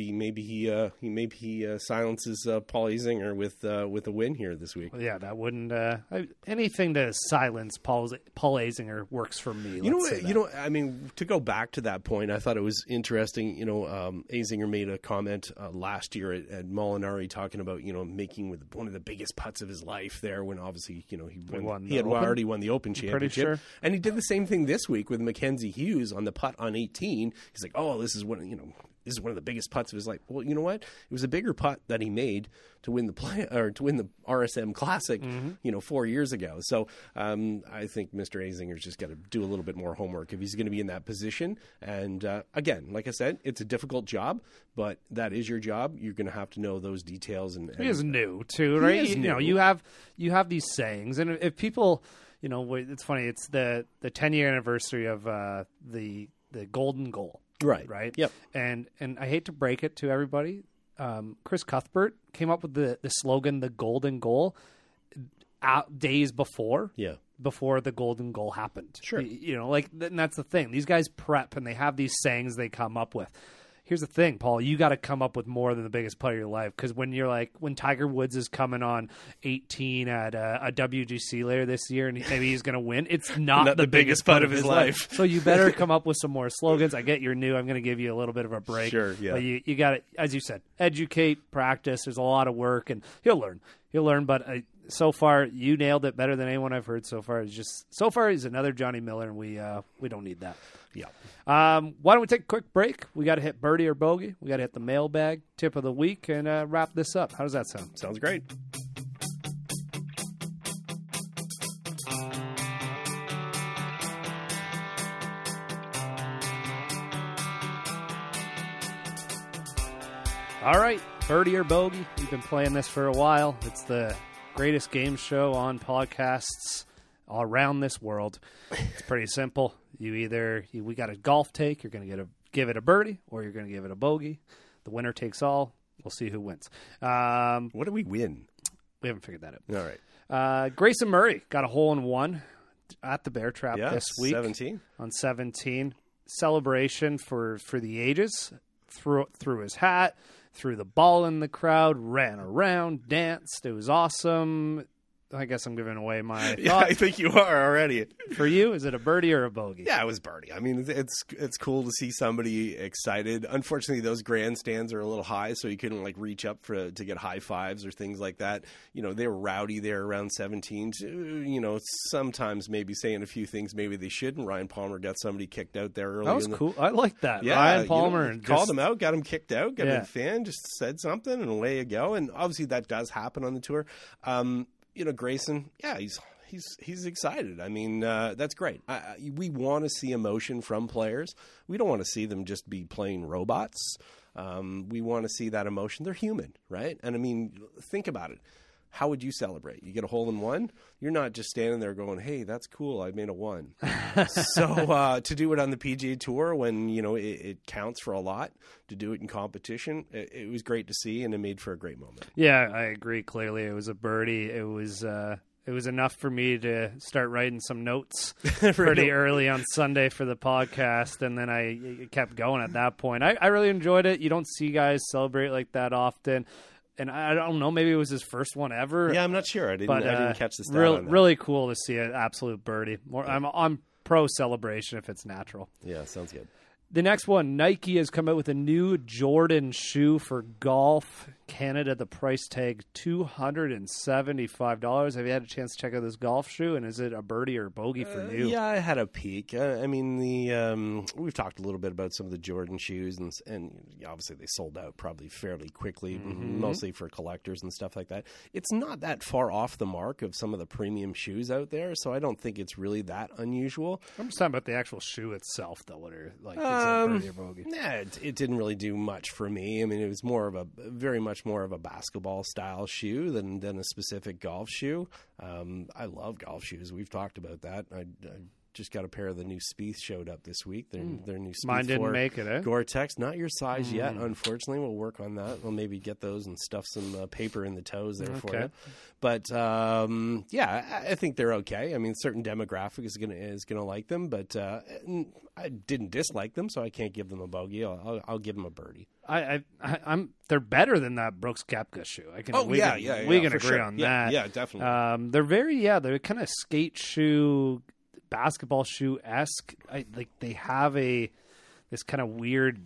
he silences Paul Azinger with a win here this week. Well, yeah, that wouldn't. Anything to silence Paul Azinger works for me. I mean, to go back to that point, I thought it was interesting. Azinger made a comment last year at Molinari talking about making with one of the biggest putts of his life there, when obviously he had already won the Open Championship, sure. And he did the same thing this week with Mackenzie Hughes on the putt on 18. He's like, oh, this is one of the biggest putts of his life. Well, you know what? It was a bigger putt that he made to win the RSM Classic, 4 years ago. So I think Mr. Azinger's just got to do a little bit more homework if he's going to be in that position. And again, like I said, it's a difficult job, but that is your job. You're going to have to know those details. And he is new too, right? You have these sayings, and if people, it's funny. It's the 10-year anniversary of the Golden Goal. Right. Yep. And I hate to break it to everybody. Chris Cuthbert came up with the slogan, the Golden Goal, days before. Yeah. Before the Golden Goal happened. Sure. And that's the thing. These guys prep and they have these sayings they come up with. Here's the thing, Paul. You got to come up with more than the biggest putt of your life, because when Tiger Woods is coming on 18 at a WGC later this year, and maybe he's going to win, it's not the biggest putt of his life. So you better come up with some more slogans. I get you're new. I'm going to give you a little bit of a break. Sure, yeah. But you got to, as you said, educate, practice. There's a lot of work, and he'll learn. But so far, you nailed it better than anyone I've heard so far. So far, he's another Johnny Miller, and we don't need that. Yeah. Why don't we take a quick break? We got to hit birdie or bogey. We got to hit the mailbag tip of the week and wrap this up. How does that sound? Sounds great. All right, birdie or bogey. We've been playing this for a while. It's the greatest game show on podcasts all around this world. It's pretty simple. We got a golf take. You're going to give it a birdie, or you're going to give it a bogey. The winner takes all. we'll see who wins. What do we win? We haven't figured that out. All right. Grayson Murray got a hole in one at the Bear Trap this week. 17. On 17. Celebration for the ages. Threw his hat, threw the ball in the crowd, ran around, danced. It was awesome. I guess I'm giving away my thought. Yeah, I think you are already. For you, is it a birdie or a bogey? Yeah, it was birdie. I mean, it's cool to see somebody excited. Unfortunately, those grandstands are a little high, so you couldn't like reach up to get high fives or things like that. You know, they were rowdy there around 17. You know, sometimes maybe saying a few things maybe they shouldn't. Ryan Palmer got somebody kicked out there early. That was cool. I like that. Yeah, Ryan Palmer and called him out, got him kicked out, got Yeah. a fan, just said something, and away you go. And obviously that does happen on the tour. You know, Grayson, yeah, he's excited. I mean, that's great. We want to see emotion from players. We don't want to see them just be playing robots. We want to see that emotion. They're human, right? And I mean, think about it. How would you celebrate? You get a hole in one? You're not just standing there going, hey, that's cool, I made a one. So to do it on the PGA Tour when, you know, it counts for a lot, to do it in competition, it was great to see, and it made for a great moment. Yeah, I agree. Clearly, it was a birdie. It was enough for me to start writing some notes pretty early on Sunday for the podcast, and then I kept going at that point. I really enjoyed it. You don't see guys celebrate like that often. And I don't know, maybe it was his first one ever. Yeah, I'm not sure. I didn't catch the stat on that. Really cool to see an absolute birdie. I'm pro celebration if it's natural. Yeah, sounds good. The next one, Nike has come out with a new Jordan shoe for golf. Canada, the price tag $275. Have you had a chance to check out this golf shoe? And is it a birdie or a bogey for you? Yeah, I had a peek. I mean, we've talked a little bit about some of the Jordan shoes, and obviously they sold out probably fairly quickly, mostly for collectors and stuff like that. It's not that far off the mark of some of the premium shoes out there, so I don't think it's really that unusual. I'm just talking about the actual shoe itself, though. What are like? Is it a birdie or bogey? Yeah, it didn't really do much for me. I mean, it was very much more of a basketball style shoe than a specific golf shoe. I love golf shoes. We've talked about that. I just got a pair of the new Spieth showed up this week. Their new Spieth Mine didn't make it, eh? Gore-Tex. Not your size yet, unfortunately. We'll work on that. We'll maybe get those and stuff some paper in the toes there for you. But yeah, I think they're okay. I mean, certain demographic is gonna like them, but I didn't dislike them, so I can't give them a bogey. I'll give them a birdie. They're better than that Brooks Koepka shoe. We can agree on that. Yeah, definitely. They're kind of skate shoe, basketball shoe esque. They have this kind of weird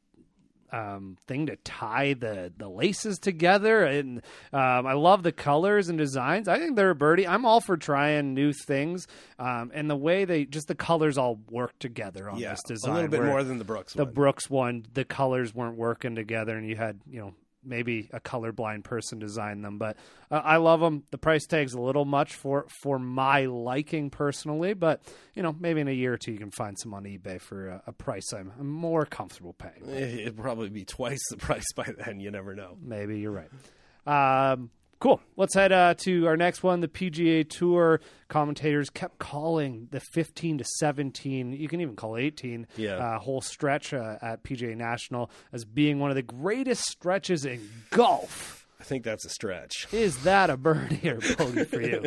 thing to tie the laces together, and I love the colors and designs. I think they're a birdie. I'm all for trying new things, and the way the colors all work together on this design. A little bit more than the Brooks one. The Brooks one, the colors weren't working together, and you had maybe a colorblind person design them, but I love them. The price tag's a little much for my liking personally, but maybe in a year or two you can find some on eBay for a price I'm more comfortable paying. It'd probably be twice the price by then. You never know. Maybe you're right. Cool. Let's head to our next one. The PGA Tour commentators kept calling the 15 to 17, you can even call 18, whole stretch at PGA National as being one of the greatest stretches in golf. I think that's a stretch. Is that a birdie or bogey for you?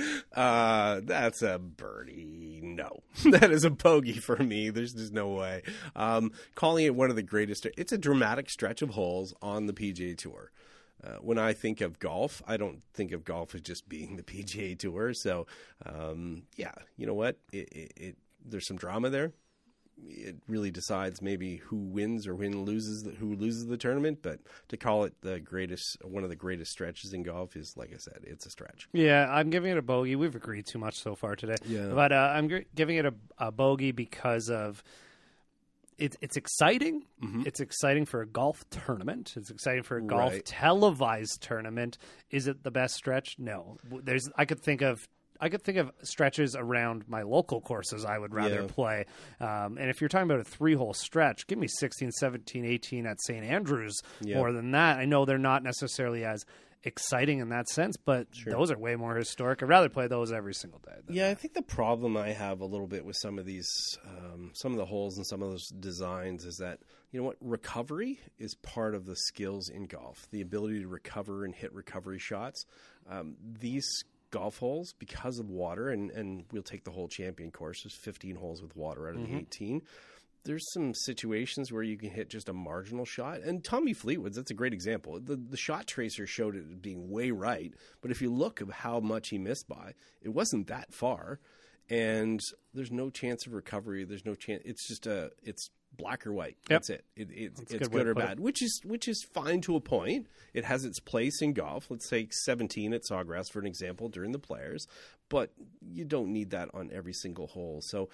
That's a birdie. No, that is a bogey for me. There's just no way. Calling it one of the greatest, it's a dramatic stretch of holes on the PGA Tour. When I think of golf, I don't think of golf as just being the PGA Tour. So, yeah, you know what? There's some drama there. It really decides maybe who wins or who loses the tournament. But to call it one of the greatest stretches in golf is, like I said, it's a stretch. Yeah, I'm giving it a bogey. We've agreed too much so far today. Yeah, but I'm giving it a bogey because of. It's exciting. Mm-hmm. It's exciting for a golf tournament. It's exciting for a golf televised tournament. Is it the best stretch? No. I could think of could think of stretches around my local courses I would rather play. And if you're talking about a 3-hole stretch, give me 16, 17, 18 at St. Andrews more than that. I know they're not necessarily as exciting in that sense, but those are way more historic. I'd rather play those every single day. Yeah, I think the problem I have a little bit with some of these, some of the holes and some of those designs is that, you know what, recovery is part of the skills in golf. The ability to recover and hit recovery shots. These golf holes, because of water, and we'll take the whole champion course, there's 15 holes with water out of the 18. There's some situations where you can hit just a marginal shot. And Tommy Fleetwood's, that's a great example. The shot tracer showed it being way right. But if you look at how much he missed by, it wasn't that far. And there's no chance of recovery. There's no chance. It's just it's black or white. Yep. That's it. It's good or bad, which is fine to a point. It has its place in golf. Let's say 17 at Sawgrass, for an example, during the Players. But you don't need that on every single hole. So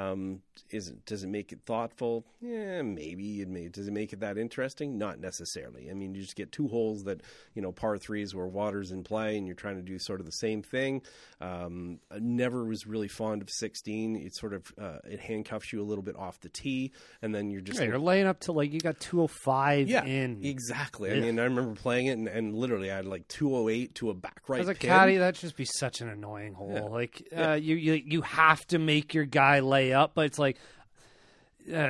does it make it thoughtful? Yeah, maybe. Does it make it that interesting? Not necessarily. I mean, you just get 2 holes that, you know, par 3s where water's in play and you're trying to do sort of the same thing. I never was really fond of 16. It sort of it handcuffs you a little bit off the tee, and then you're just you're laying up to like you got 205 in. Exactly. I mean, I remember playing it and literally I had like 208 to a back right as a pin. caddy, that'd just be such an annoying hole. Like you have to make your guy lay up, but it's like you're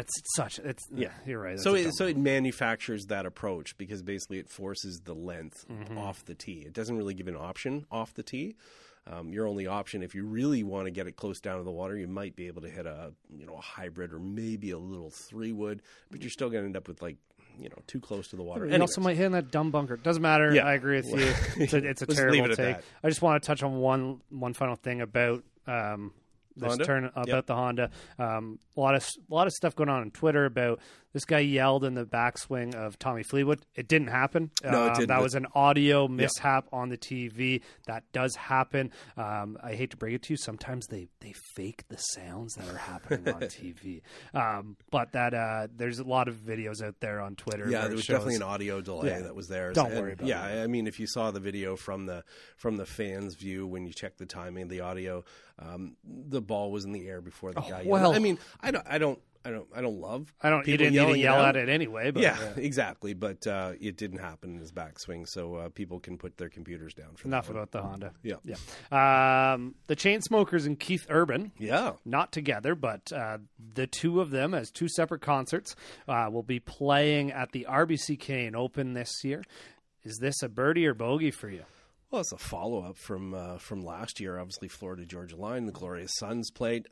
right. So it manufactures that approach because basically it forces the length off the tee. It doesn't really give an option off the tee. Your only option, if you really want to get it close down to the water, you might be able to hit a hybrid or maybe a little 3-wood, but you're still going to end up with like, too close to the water. And also might hit in that dumb bunker. Doesn't matter. Yeah. I agree with you. It's a terrible take. I just want to touch on one final thing about this turn about the Honda. A lot of stuff going on Twitter about this guy yelled in the backswing of Tommy Fleetwood. It didn't happen. No, it didn't. That was an audio mishap on the TV. That does happen. I hate to break it to you. Sometimes they fake the sounds that are happening on TV. But that there's a lot of videos out there on Twitter. Yeah, there was definitely an audio delay that was there. Don't worry about it. Yeah, I mean, if you saw the video from the fans' view when you check the timing of the audio, the ball was in the air before the guy yelled. Well, I mean, I don't love. You didn't need to yell at it anyway. But, yeah, exactly. But it didn't happen in his backswing, so people can put their computers down for enough about the Honda. Yeah. The Chainsmokers and Keith Urban. Yeah, not together, but the two of them as 2 separate concerts will be playing at the RBC Canadian Open this year. Is this a birdie or bogey for you? Well, it's a follow-up from last year. Obviously, Florida Georgia Line, the Glorious Sons played.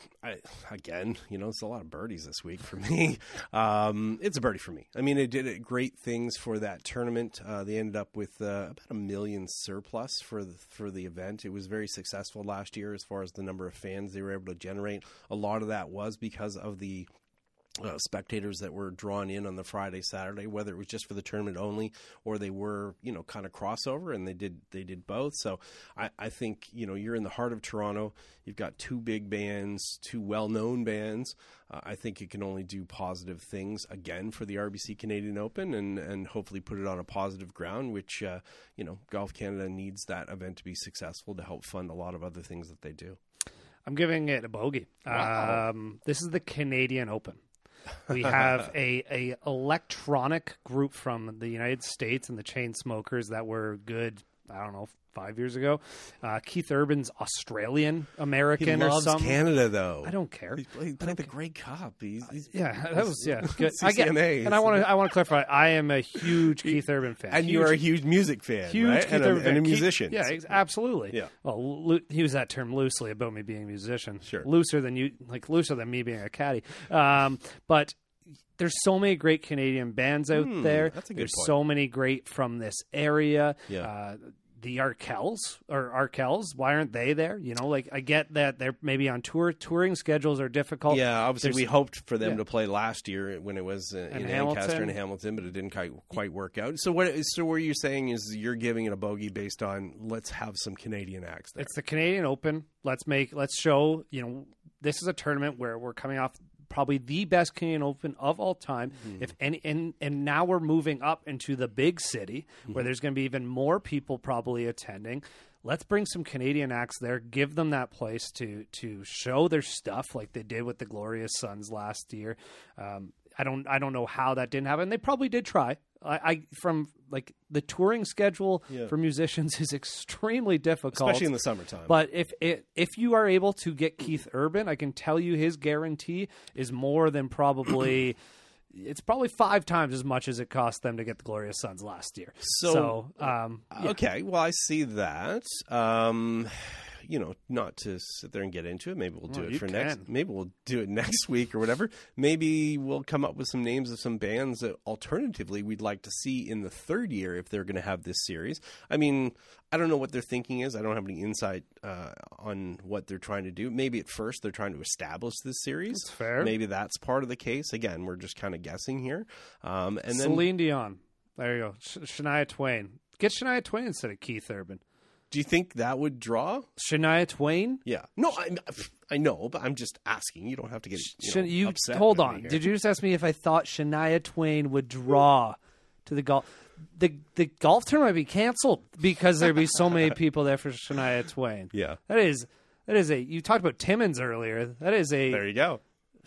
It's a lot of birdies this week for me. It's a birdie for me. I mean, it did great things for that tournament. They ended up with about $1 million surplus for the event. It was very successful last year as far as the number of fans they were able to generate. A lot of that was because of the spectators that were drawn in on the Friday, Saturday, whether it was just for the tournament only or they were, kind of crossover, and they did both. So I think, you're in the heart of Toronto. You've got 2 big bands, 2 well-known bands. I think it can only do positive things again for the RBC Canadian Open and hopefully put it on a positive ground, which, Golf Canada needs that event to be successful to help fund a lot of other things that they do. I'm giving it a bogey. Wow. This is the Canadian Open. We have a electronic group from the United States and the Chainsmokers that were good, 5 years ago. Keith Urban's Australian American or something. He loves Canada, though. I don't care. He played the Grey Cup. He's that was good. CCNA. And I want to clarify. I am a huge Keith Urban fan, and you are a huge music fan, huge right? Keith Urban fan. And a musician. Absolutely. Yeah. Well, use that term loosely about me being a musician. Sure. Looser than me being a caddy. But there's so many great Canadian bands out there. That's a good There's point. so many great from this area. Yeah. The Arkells, why aren't they there? I get that they're maybe on tour. Touring schedules are difficult. Yeah, obviously we hoped for them to play last year when it was in Hamilton. Ancaster and Hamilton, but it didn't quite work out. So what you're saying is you're giving it a bogey based on let's have some Canadian acts there. It's the Canadian Open. Let's show, this is a tournament where we're coming off probably the best Canadian Open of all time. And now we're moving up into the big city where there's going to be even more people probably attending. let's bring some Canadian acts there, give them that place to show their stuff like they did with the Glorious Sons last year. I don't know how that didn't happen. They probably did try. I from like the touring schedule for musicians is extremely difficult, especially in the summertime. But if you are able to get Keith Urban, I can tell you his guarantee is more than probably. It's probably 5 times as much as it cost them to get the Glorious Sons last year. Okay, well, I see that. Not to sit there and get into it. Maybe we'll do it for next. Maybe we'll do it next week or whatever. Maybe we'll come up with some names of some bands that alternatively we'd like to see in the third year if they're going to have this series. I mean, I don't know what their thinking is. I don't have any insight on what they're trying to do. Maybe at first they're trying to establish this series. That's fair. Maybe that's part of the case. Again, we're just kind of guessing here. And then Celine Dion. There you go. Shania Twain. Get Shania Twain instead of Keith Urban. Do you think that would draw? Shania Twain? Yeah. No, I know, but I'm just asking. You don't have to get upset. Hold on. Did you just ask me if I thought Shania Twain would draw to the golf? The golf tournament might be canceled because there'd be so many people there for Shania Twain. Yeah. That is a. You talked about Timmins earlier. That is a. There you go.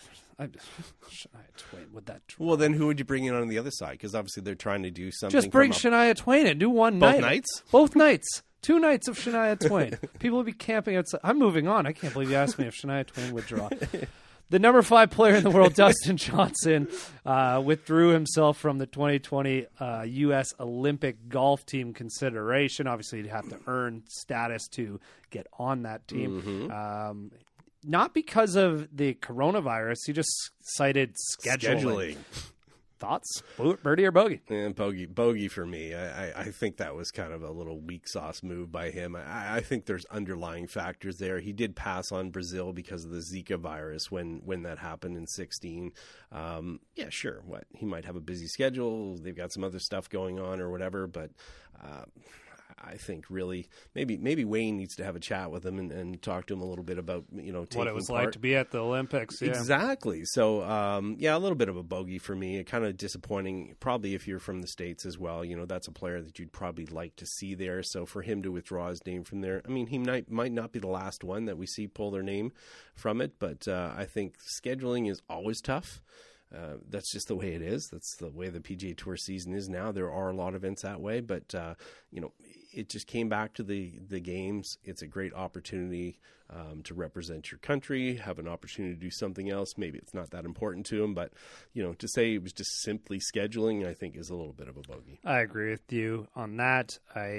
Shania Twain, would that draw? Well, then who would you bring in on the other side? Because obviously they're trying to do something. Just bring Shania Twain and do one night. Both nights? Both nights. 2 nights of Shania Twain. People would be camping outside. I'm moving on. I can't believe you asked me if Shania Twain would draw. The number 5 player in the world, Dustin Johnson, withdrew himself from the 2020 U.S. Olympic golf team consideration. Obviously, he'd have to earn status to get on that team. Mm-hmm. Not because of the coronavirus. He just cited scheduling. Thoughts? Birdie or bogey? Bogey for me. I think that was kind of a little weak sauce move by him. I think there's underlying factors there. He did pass on Brazil because of the Zika virus when that happened in 2016. Yeah, sure. He might have a busy schedule. They've got some other stuff going on or whatever, but I think really maybe Wayne needs to have a chat with him and talk to him a little bit about taking what it was part. like to be at the Olympics. Yeah. Exactly. So a little bit of a bogey for me. Kind of disappointing. Probably if you're from the States as well, that's a player that you'd probably like to see there. So for him to withdraw his name from there, I mean, he might not be the last one that we see pull their name from it, but I think scheduling is always tough. That's just the way it is. That's the way the PGA Tour season is now. There are a lot of events that way, but it just came back to the games. It's a great opportunity to represent your country, have an opportunity to do something else. Maybe it's not that important to him, but to say it was just simply scheduling, I think is a little bit of a bogey. I agree with you on that.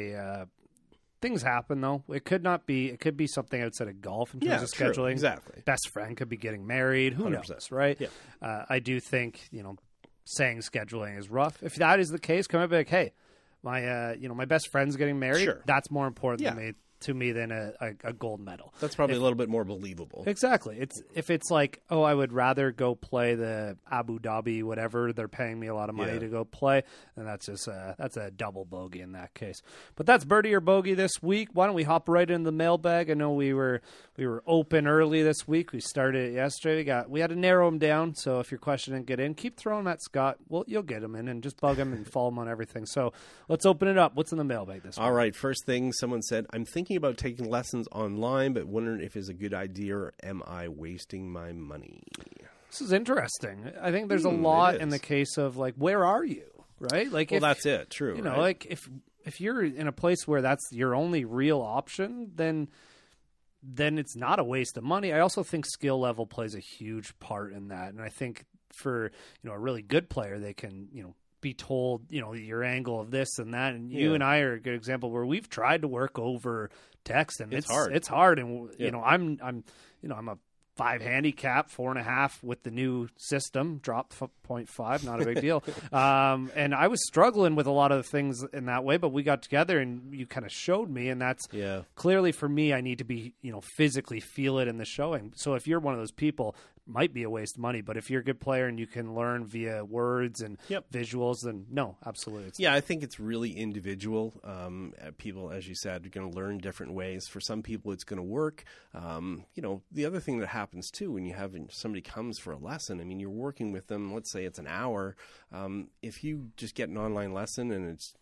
Things happen, though. It could be something outside of golf in terms of scheduling. True. Exactly. Best friend could be getting married. Who 100%. knows, right? Yeah. I do think, saying scheduling is rough. If that is the case, come up and be like, hey, my best friend's getting married. Sure. That's more important to me than a gold medal. That's probably a little bit more believable. Exactly. If it's like, oh, I would rather go play the Abu Dhabi, whatever, they're paying me a lot of money to go play, then that's a double bogey in that case. But that's birdie or bogey this week. Why don't we hop right into the mailbag? I know we were open early this week. We started it yesterday. We had to narrow them down. So if your question didn't get in, keep throwing them at Scott. Well, you'll get them in, and just bug him and follow him on everything. So let's open it up. What's in the mailbag this week? All right. First thing, someone said, I'm thinking about taking lessons online, but wondering if it's a good idea or am I wasting my money? This is interesting. I think there's a lot in the case of like, where are you? Right? Like, that's it. True. Right? Like if you're in a place where that's your only real option, then it's not a waste of money. I also think skill level plays a huge part in that, and I think for a really good player, they can be told your angle of this and that, and you and I are a good example where we've tried to work over text, and it's hard, and I'm a 5 handicap, 4.5 with the new system, drop 0.5, not a big deal. And I was struggling with a lot of the things in that way, but we got together and you kind of showed me, and that's clearly for me, I need to be, physically feel it in the showing. So if you're one of those people, might be a waste of money, but if you're a good player and you can learn via words and visuals, then no, absolutely. I think it's really individual. People, as you said, are going to learn different ways. For some people, it's going to work. The other thing that happens too when you have somebody comes for a lesson, I mean, you're working with them, let's say it's an hour. If you just get an online lesson and it's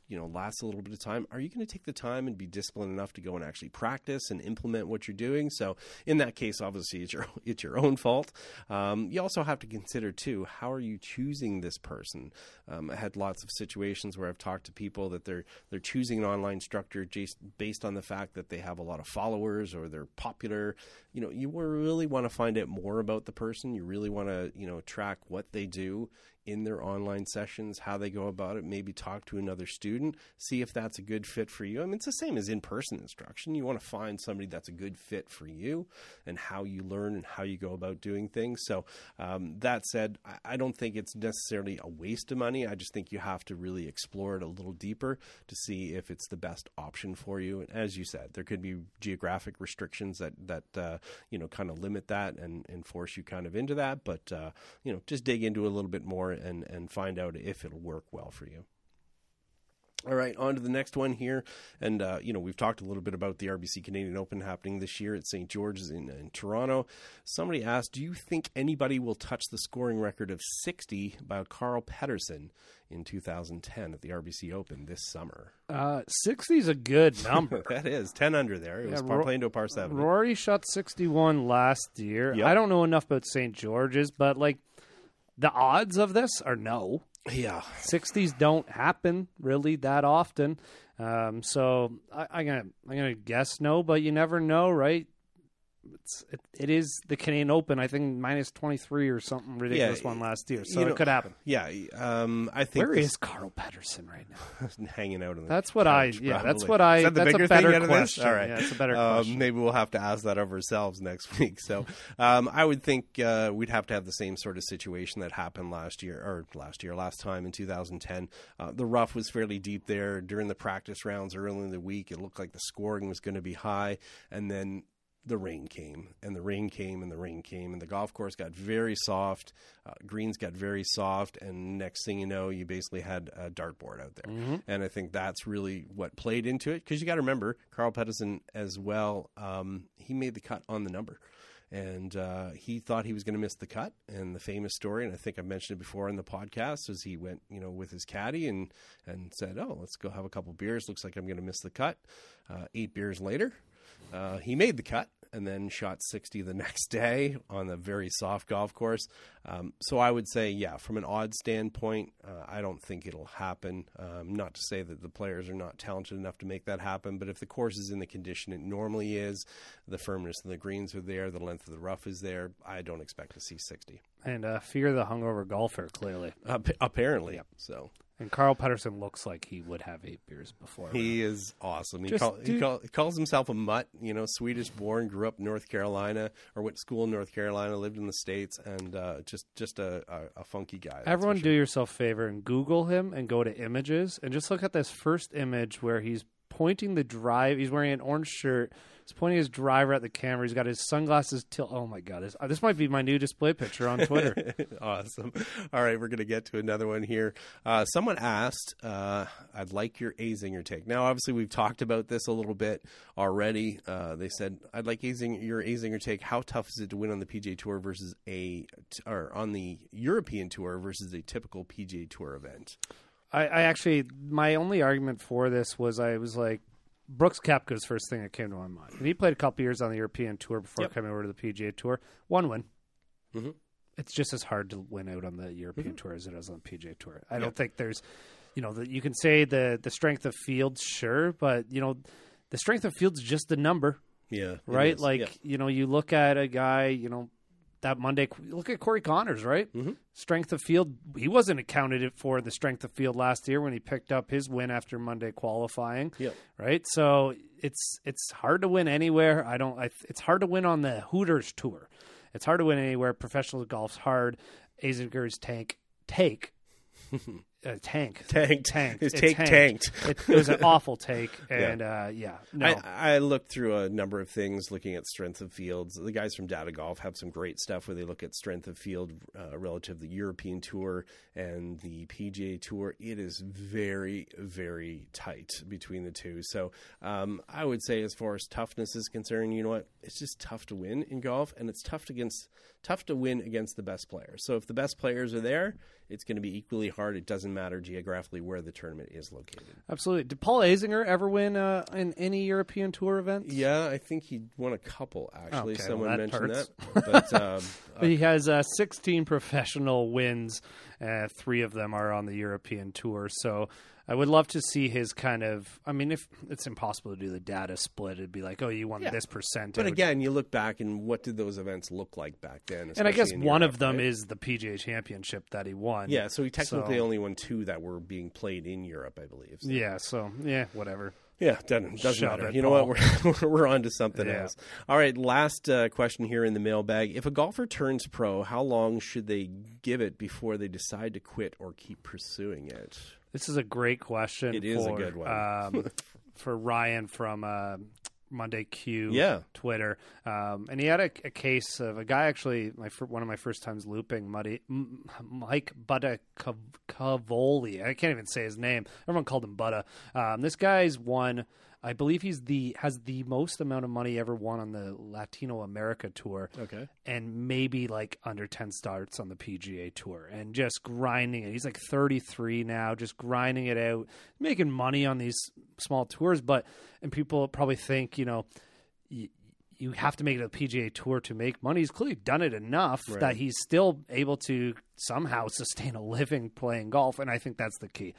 lasts a little bit of time, are you going to take the time and be disciplined enough to go and actually practice and implement what you're doing? So in that case, obviously it's your own fault. You also have to consider too, how are you choosing this person? I had lots of situations where I've talked to people that they're choosing an online instructor based on the fact that they have a lot of followers or they're popular. You really want to find out more about the person. You really want to, track what they do in their online sessions, how they go about it, maybe talk to another student, see if that's a good fit for you. I mean, it's the same as in-person instruction. You want to find somebody that's a good fit for you and how you learn and how you go about doing things. So that said, I don't think it's necessarily a waste of money. I just think you have to really explore it a little deeper to see if it's the best option for you. And as you said, there could be geographic restrictions that kind of limit that and force you kind of into that. But, just dig into it a little bit more and find out if it'll work well for you. All right, on to the next one here. And, we've talked a little bit about the RBC Canadian Open happening this year at St. George's in Toronto. Somebody asked, do you think anybody will touch the scoring record of 60 by Carl Pedersen in 2010 at the RBC Open this summer? 60 is a good number. That is 10 under there. It was playing to a par 70. Rory shot 61 last year. Yep. I don't know enough about St. George's, but the odds of this are no. Yeah. 60s don't happen really that often. So I'm gonna guess no, but you never know, right? It is the Canadian Open, I think minus 23 or something ridiculous one last year. So it could happen. Yeah. I think where is Carl Pedersen right now? Hanging out on the That's what couch, that's probably. what that's a better question. All right. Yeah, it's a better question. Maybe we'll have to ask that of ourselves next week. So I would think we'd have to have the same sort of situation that happened last time in 2010. The rough was fairly deep there during the practice rounds early in the week. It looked like the scoring was going to be high, and then the rain came, and the rain came, and the rain came, and the golf course got very soft. Greens got very soft, and next thing you know, you basically had a dartboard out there. Mm-hmm. And I think that's really what played into it, because you got to remember, Carl Pedersen as well, he made the cut on the number. And he thought he was going to miss the cut. And the famous story, and I think I've mentioned it before in the podcast, is he went, with his caddy and said, "Oh, let's go have a couple beers. Looks like I'm going to miss the cut." 8 beers later, he made the cut and then shot 60 the next day on a very soft golf course. So I would say, from an odds standpoint, I don't think it'll happen. Not to say that the players are not talented enough to make that happen, but if the course is in the condition it normally is, the firmness of the greens are there, the length of the rough is there, I don't expect to see 60. And fear the hungover golfer, clearly. Apparently. Yep. So. And Carl Pedersen looks like he would have 8 beers before. He is awesome. He calls himself a mutt, Swedish born, grew up in North Carolina, or went to school in North Carolina, lived in the States, and just a funky guy. Everyone do yourself a favor and Google him and go to images and just look at this first image where he's pointing the drive. He's wearing an orange shirt. He's pointing his driver at the camera. He's got his sunglasses tilted. Oh, my God. This might be my new display picture on Twitter. Awesome. All right, we're going to get to another one here. Someone asked, I'd like your Azinger take. Now, obviously, we've talked about this a little bit already. They said, I'd like your Azinger take. How tough is it to win on the PGA Tour versus or on the European Tour versus a typical PGA Tour event? I actually, my only argument for this was I was like, Brooks Koepka's first thing that came to my mind. And he played a couple years on the European Tour before coming over to the PGA Tour. One win. Mm-hmm. It's just as hard to win out on the European Tour as it is on the PGA Tour. I don't think there's, you can say the strength of field, sure, but, the strength of field's just the number. Yeah. Right? You look at a guy, that Monday, look at Corey Connors, right? Mm-hmm. Strength of field, he wasn't accounted for the strength of field last year when he picked up his win after Monday qualifying, right? So it's hard to win anywhere. It's hard to win on the Hooters Tour. It's hard to win anywhere. Professional golf's hard. Azinger's tank. His take tanked. It was an awful take, and no. I looked through a number of things looking at strength of fields. The guys from Data Golf have some great stuff where they look at strength of field relative to the European Tour and the PGA Tour. It is very, very tight between the two. So I would say, as far as toughness is concerned, you know what? It's just tough to win in golf, and it's tough to win against the best players. So if the best players are there, it's going to be equally hard. It doesn't doesn't matter geographically where the tournament is located. Absolutely. Did Paul Azinger ever win in any European Tour events? Yeah, I think he won a couple, actually. Okay, Someone that mentioned hurts. that. But He has 16 professional wins. 3 of them are on the European Tour. So I would love to see his kind of. I mean, if it's impossible to do the data split, it'd be like, oh, you won this percent. But again, you look back and what did those events look like back then? And I guess in one Europe, of them right? is the PGA Championship that he won. Yeah, so he technically only won 2 that were being played in Europe, I believe. So. Yeah, so whatever. Yeah, doesn't Shove matter. it, You know Paul. what? We're on to something Yeah. else. All right, last question here in the mailbag. If a golfer turns pro, how long should they give it before they decide to quit or keep pursuing it? This is a great question. It is a good one. For Ryan from Monday Q Twitter. And he had a case of a guy actually, one of my first times looping, Mike Buttacavoli. I can't even say his name. Everyone called him Butta. This guy's won, I believe has the most amount of money ever won on the Latino America Tour. Okay. And maybe like under 10 starts on the PGA Tour and just grinding it. He's like 33 now, just grinding it out, making money on these small tours. And people probably think, you have to make it a PGA Tour to make money. He's clearly done it enough that he's still able to somehow sustain a living playing golf, and I think that's the key.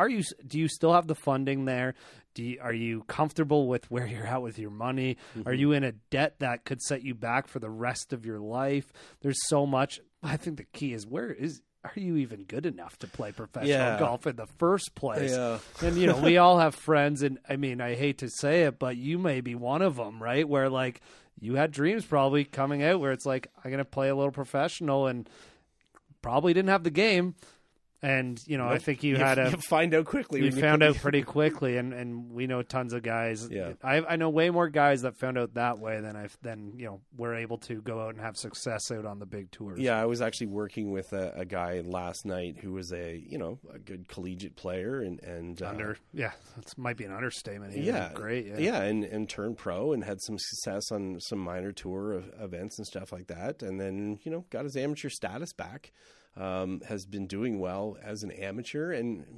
Do you still have the funding there? Are you comfortable with where you're at with your money? Mm-hmm. Are you in a debt that could set you back for the rest of your life? There's so much. I think the key is are you even good enough to play professional golf in the first place? Yeah. And, we all have friends, and I mean, I hate to say it, but you may be one of them, right? Where like you had dreams probably coming out where it's like, I'm going to play a little professional and probably didn't have the game. And, I think you find out quickly. You found out pretty quickly, and we know tons of guys. Yeah. I know way more guys that found out that way than were able to go out and have success out on the big tours. Yeah, I was actually working with a guy last night who was a good collegiate player and that might be an understatement. Great. And turned pro and had some success on some minor tour events and stuff like that, and then got his amateur status back. Has been doing well as an amateur, and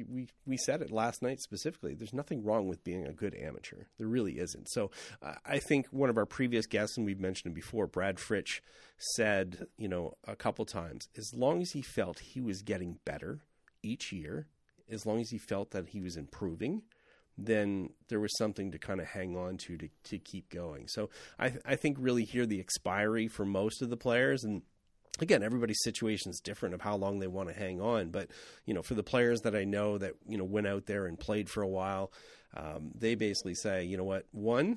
we said it last night specifically. There's nothing wrong with being a good amateur. There really isn't. So I think one of our previous guests, and we've mentioned it before, Brad Fritsch, said a couple times, as long as he felt he was getting better each year, as long as he felt that he was improving, then there was something to kind of hang on to keep going. So I think really here the expiry for most of the players, and again, everybody's situation is different of how long they want to hang on. But, for the players that I know that, went out there and played for a while, they basically say, you know what, 1,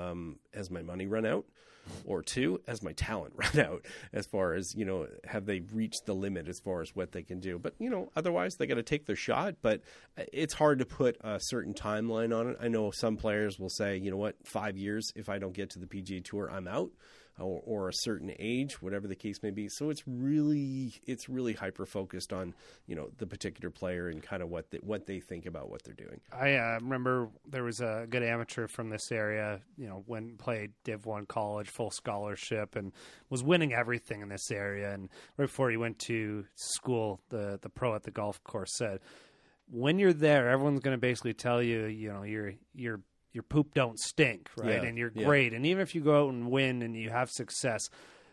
has my money run out? Or 2, has my talent run out as far as, have they reached the limit as far as what they can do? But, otherwise they got to take their shot. But it's hard to put a certain timeline on it. I know some players will say, 5 years, if I don't get to the PGA Tour, I'm out. Or a certain age, whatever the case may be. So it's really hyper focused on the particular player and kind of what they think about what they're doing. I remember there was a good amateur from this area, when played Div 1 college, full scholarship, and was winning everything in this area. And right before he went to school, the pro at the golf course said, when you're there, everyone's going to basically tell you, your poop don't stink, right? Yeah, and you're great. And even if you go out and win and you have success,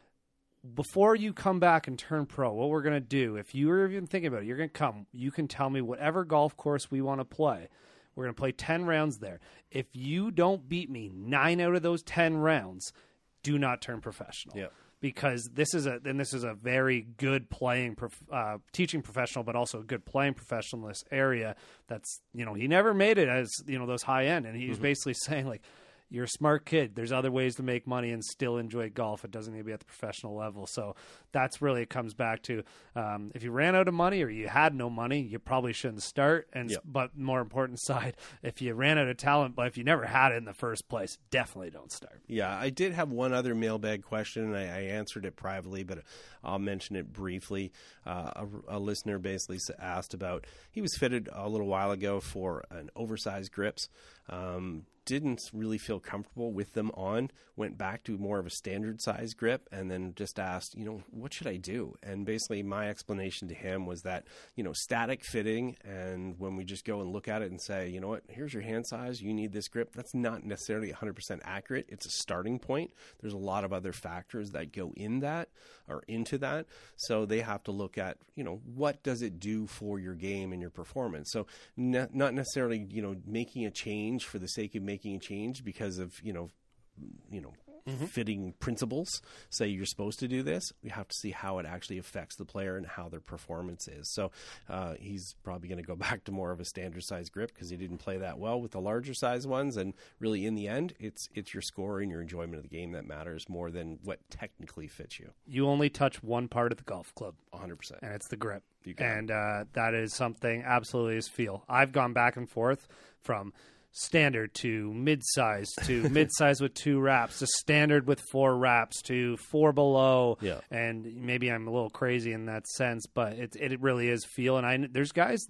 before you come back and turn pro, what we're going to do, if you were even thinking about it, you're going to come, you can tell me whatever golf course we want to play. We're going to play 10 rounds there. If you don't beat me 9 out of those 10 rounds, do not turn professional. Yeah. Because this is a very good teaching professional, but also a good playing professional in this area. That's he never made it as those high end, and he's basically saying like, you're a smart kid. There's other ways to make money and still enjoy golf. It doesn't need to be at the professional level. So that's really, it comes back to if you ran out of money or you had no money, you probably shouldn't start. But more important side, if you ran out of talent, but if you never had it in the first place, definitely don't start. Yeah, I did have one other mailbag question, and I answered it privately, but I'll mention it briefly. A listener basically asked about, he was fitted a little while ago for an oversized grips. Didn't really feel comfortable with them on, went back to more of a standard size grip, and then just asked, what should I do? And basically my explanation to him was that, static fitting, and when we just go and look at it and say, you know what, here's your hand size, you need this grip, that's not necessarily 100% accurate. It's a starting point. There's a lot of other factors that go into that. So they have to look at, what does it do for your game and your performance? So not necessarily, making a change for the sake of making a change because of, fitting principles say you're supposed to do this. We have to see how it actually affects the player and how their performance is. So he's probably going to go back to more of a standard size grip because he didn't play that well with the larger size ones. And really, in the end, it's your score and your enjoyment of the game that matters more than what technically fits you. You only touch one part of the golf club. 100%. And it's the grip. And that is something absolutely is feel. I've gone back and forth from standard to mid-size to mid-size with 2 wraps to standard with 4 wraps to 4 below. Yeah. And maybe I'm a little crazy in that sense, but it really is feel. And there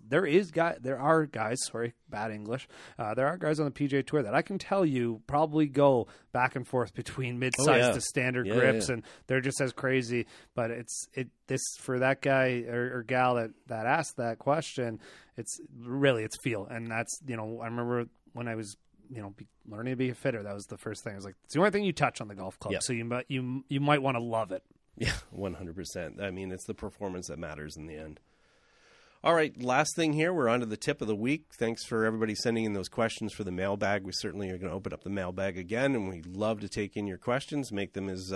are guys, sorry, bad English. There are guys on the PGA Tour that I can tell you probably go back and forth between mid-size to standard grips, and they're just as crazy. But this for that guy or gal that asked that question, it's feel. And that's, I remember when I was, learning to be a fitter, that was the first thing. I was like, it's the only thing you touch on the golf club. So you might want to love it. Yeah, 100%. I mean, it's the performance that matters in the end. All right, last thing here, we're on to the tip of the week. Thanks for everybody sending in those questions for the mailbag. We certainly are going to open up the mailbag again, and we'd love to take in your questions, make them as,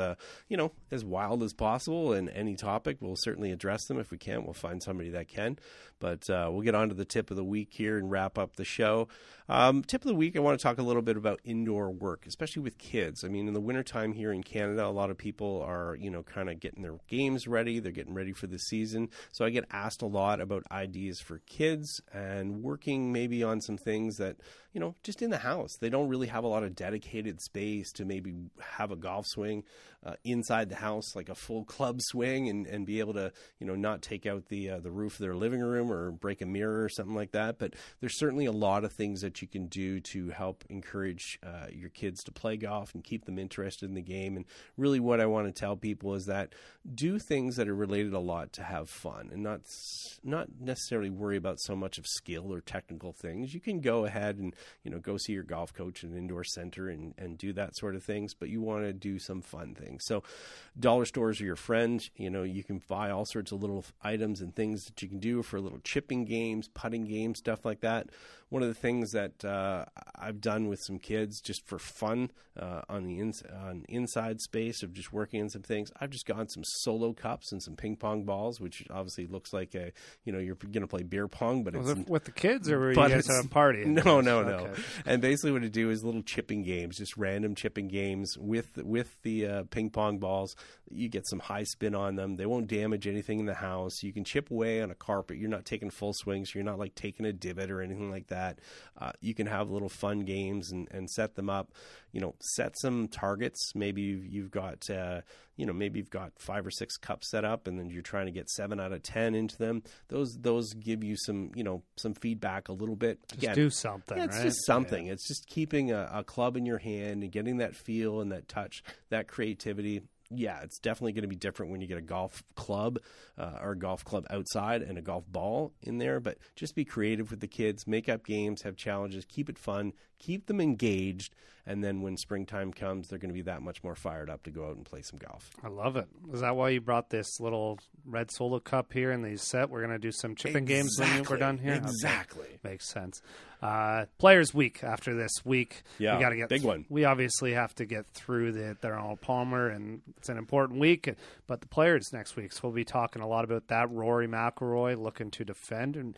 as wild as possible, and any topic. We'll certainly address them. If we can't, we'll find somebody that can. But we'll get on to the tip of the week here and wrap up the show. Tip of the week, I want to talk a little bit about indoor work, especially with kids. I mean, in the wintertime here in Canada, a lot of people are, kind of getting their games ready. They're getting ready for the season. So I get asked a lot about ideas for kids and working maybe on some things that, just in the house. They don't really have a lot of dedicated space to maybe have a golf swing inside the house, like a full club swing, and be able to, not take out the roof of their living room or break a mirror or something like that. But there's certainly a lot of things that you can do to help encourage your kids to play golf and keep them interested in the game. And really what I want to tell people is that do things that are related a lot to have fun and not necessarily worry about so much of skill or technical things. You can go ahead and, go see your golf coach in an indoor center and do that sort of things, but you want to do some fun things. So dollar stores are your friend. You can buy all sorts of little items and things that you can do for little chipping games, putting games, stuff like that. One of the things that I've done with some kids just for fun on the inside space of just working on some things, I've just gotten some solo cups and some ping pong balls, which obviously looks like you're going to play beer pong, but it's with the kids, or were you guys at a party? No. Okay. And basically what I do is little chipping games, just random chipping games with the ping pong balls. You get some high spin on them. They won't damage anything in the house. You can chip away on a carpet. You're not taking full swings. You're not like taking a divot or anything like that. You can have little fun games and set them up. Set some targets. Maybe you've got maybe you've got 5 or 6 cups set up, and then you're trying to get 7 out of 10 into them. Those give you some some feedback a little bit. Just do something. Yeah, it's right? just something. Yeah. It's just keeping a club in your hand and getting that feel and that touch, that creativity. Yeah, it's definitely going to be different when you get a golf club or a golf club outside and a golf ball in there. But just be creative with the kids, make up games, have challenges, keep it fun, keep them engaged. And then when springtime comes, they're going to be that much more fired up to go out and play some golf. I love it. Is that why you brought this little red solo cup here in the set? We're going to do some chipping games when we're done here? Exactly. Okay. Makes sense. Players Week after this week. Yeah, we got to get big one. We obviously have to get through the Arnold Palmer, and it's an important week. But the players next week, so we'll be talking a lot about that. Rory McIlroy looking to defend, and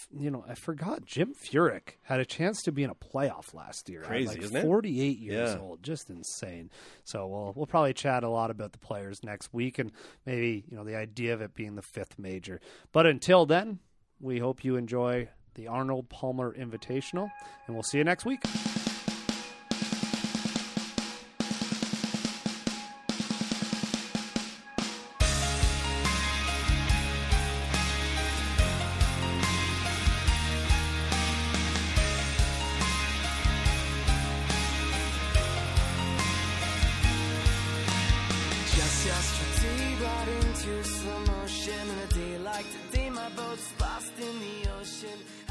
I forgot Jim Furyk had a chance to be in a playoff last year. Crazy, isn't it? 48 years old, just insane. So we'll probably chat a lot about the players next week, and maybe the idea of it being the 5th major. But until then, we hope you enjoy the Arnold Palmer Invitational, and we'll see you next week. pure slow motion. And a day like today, my boat's lost in the ocean.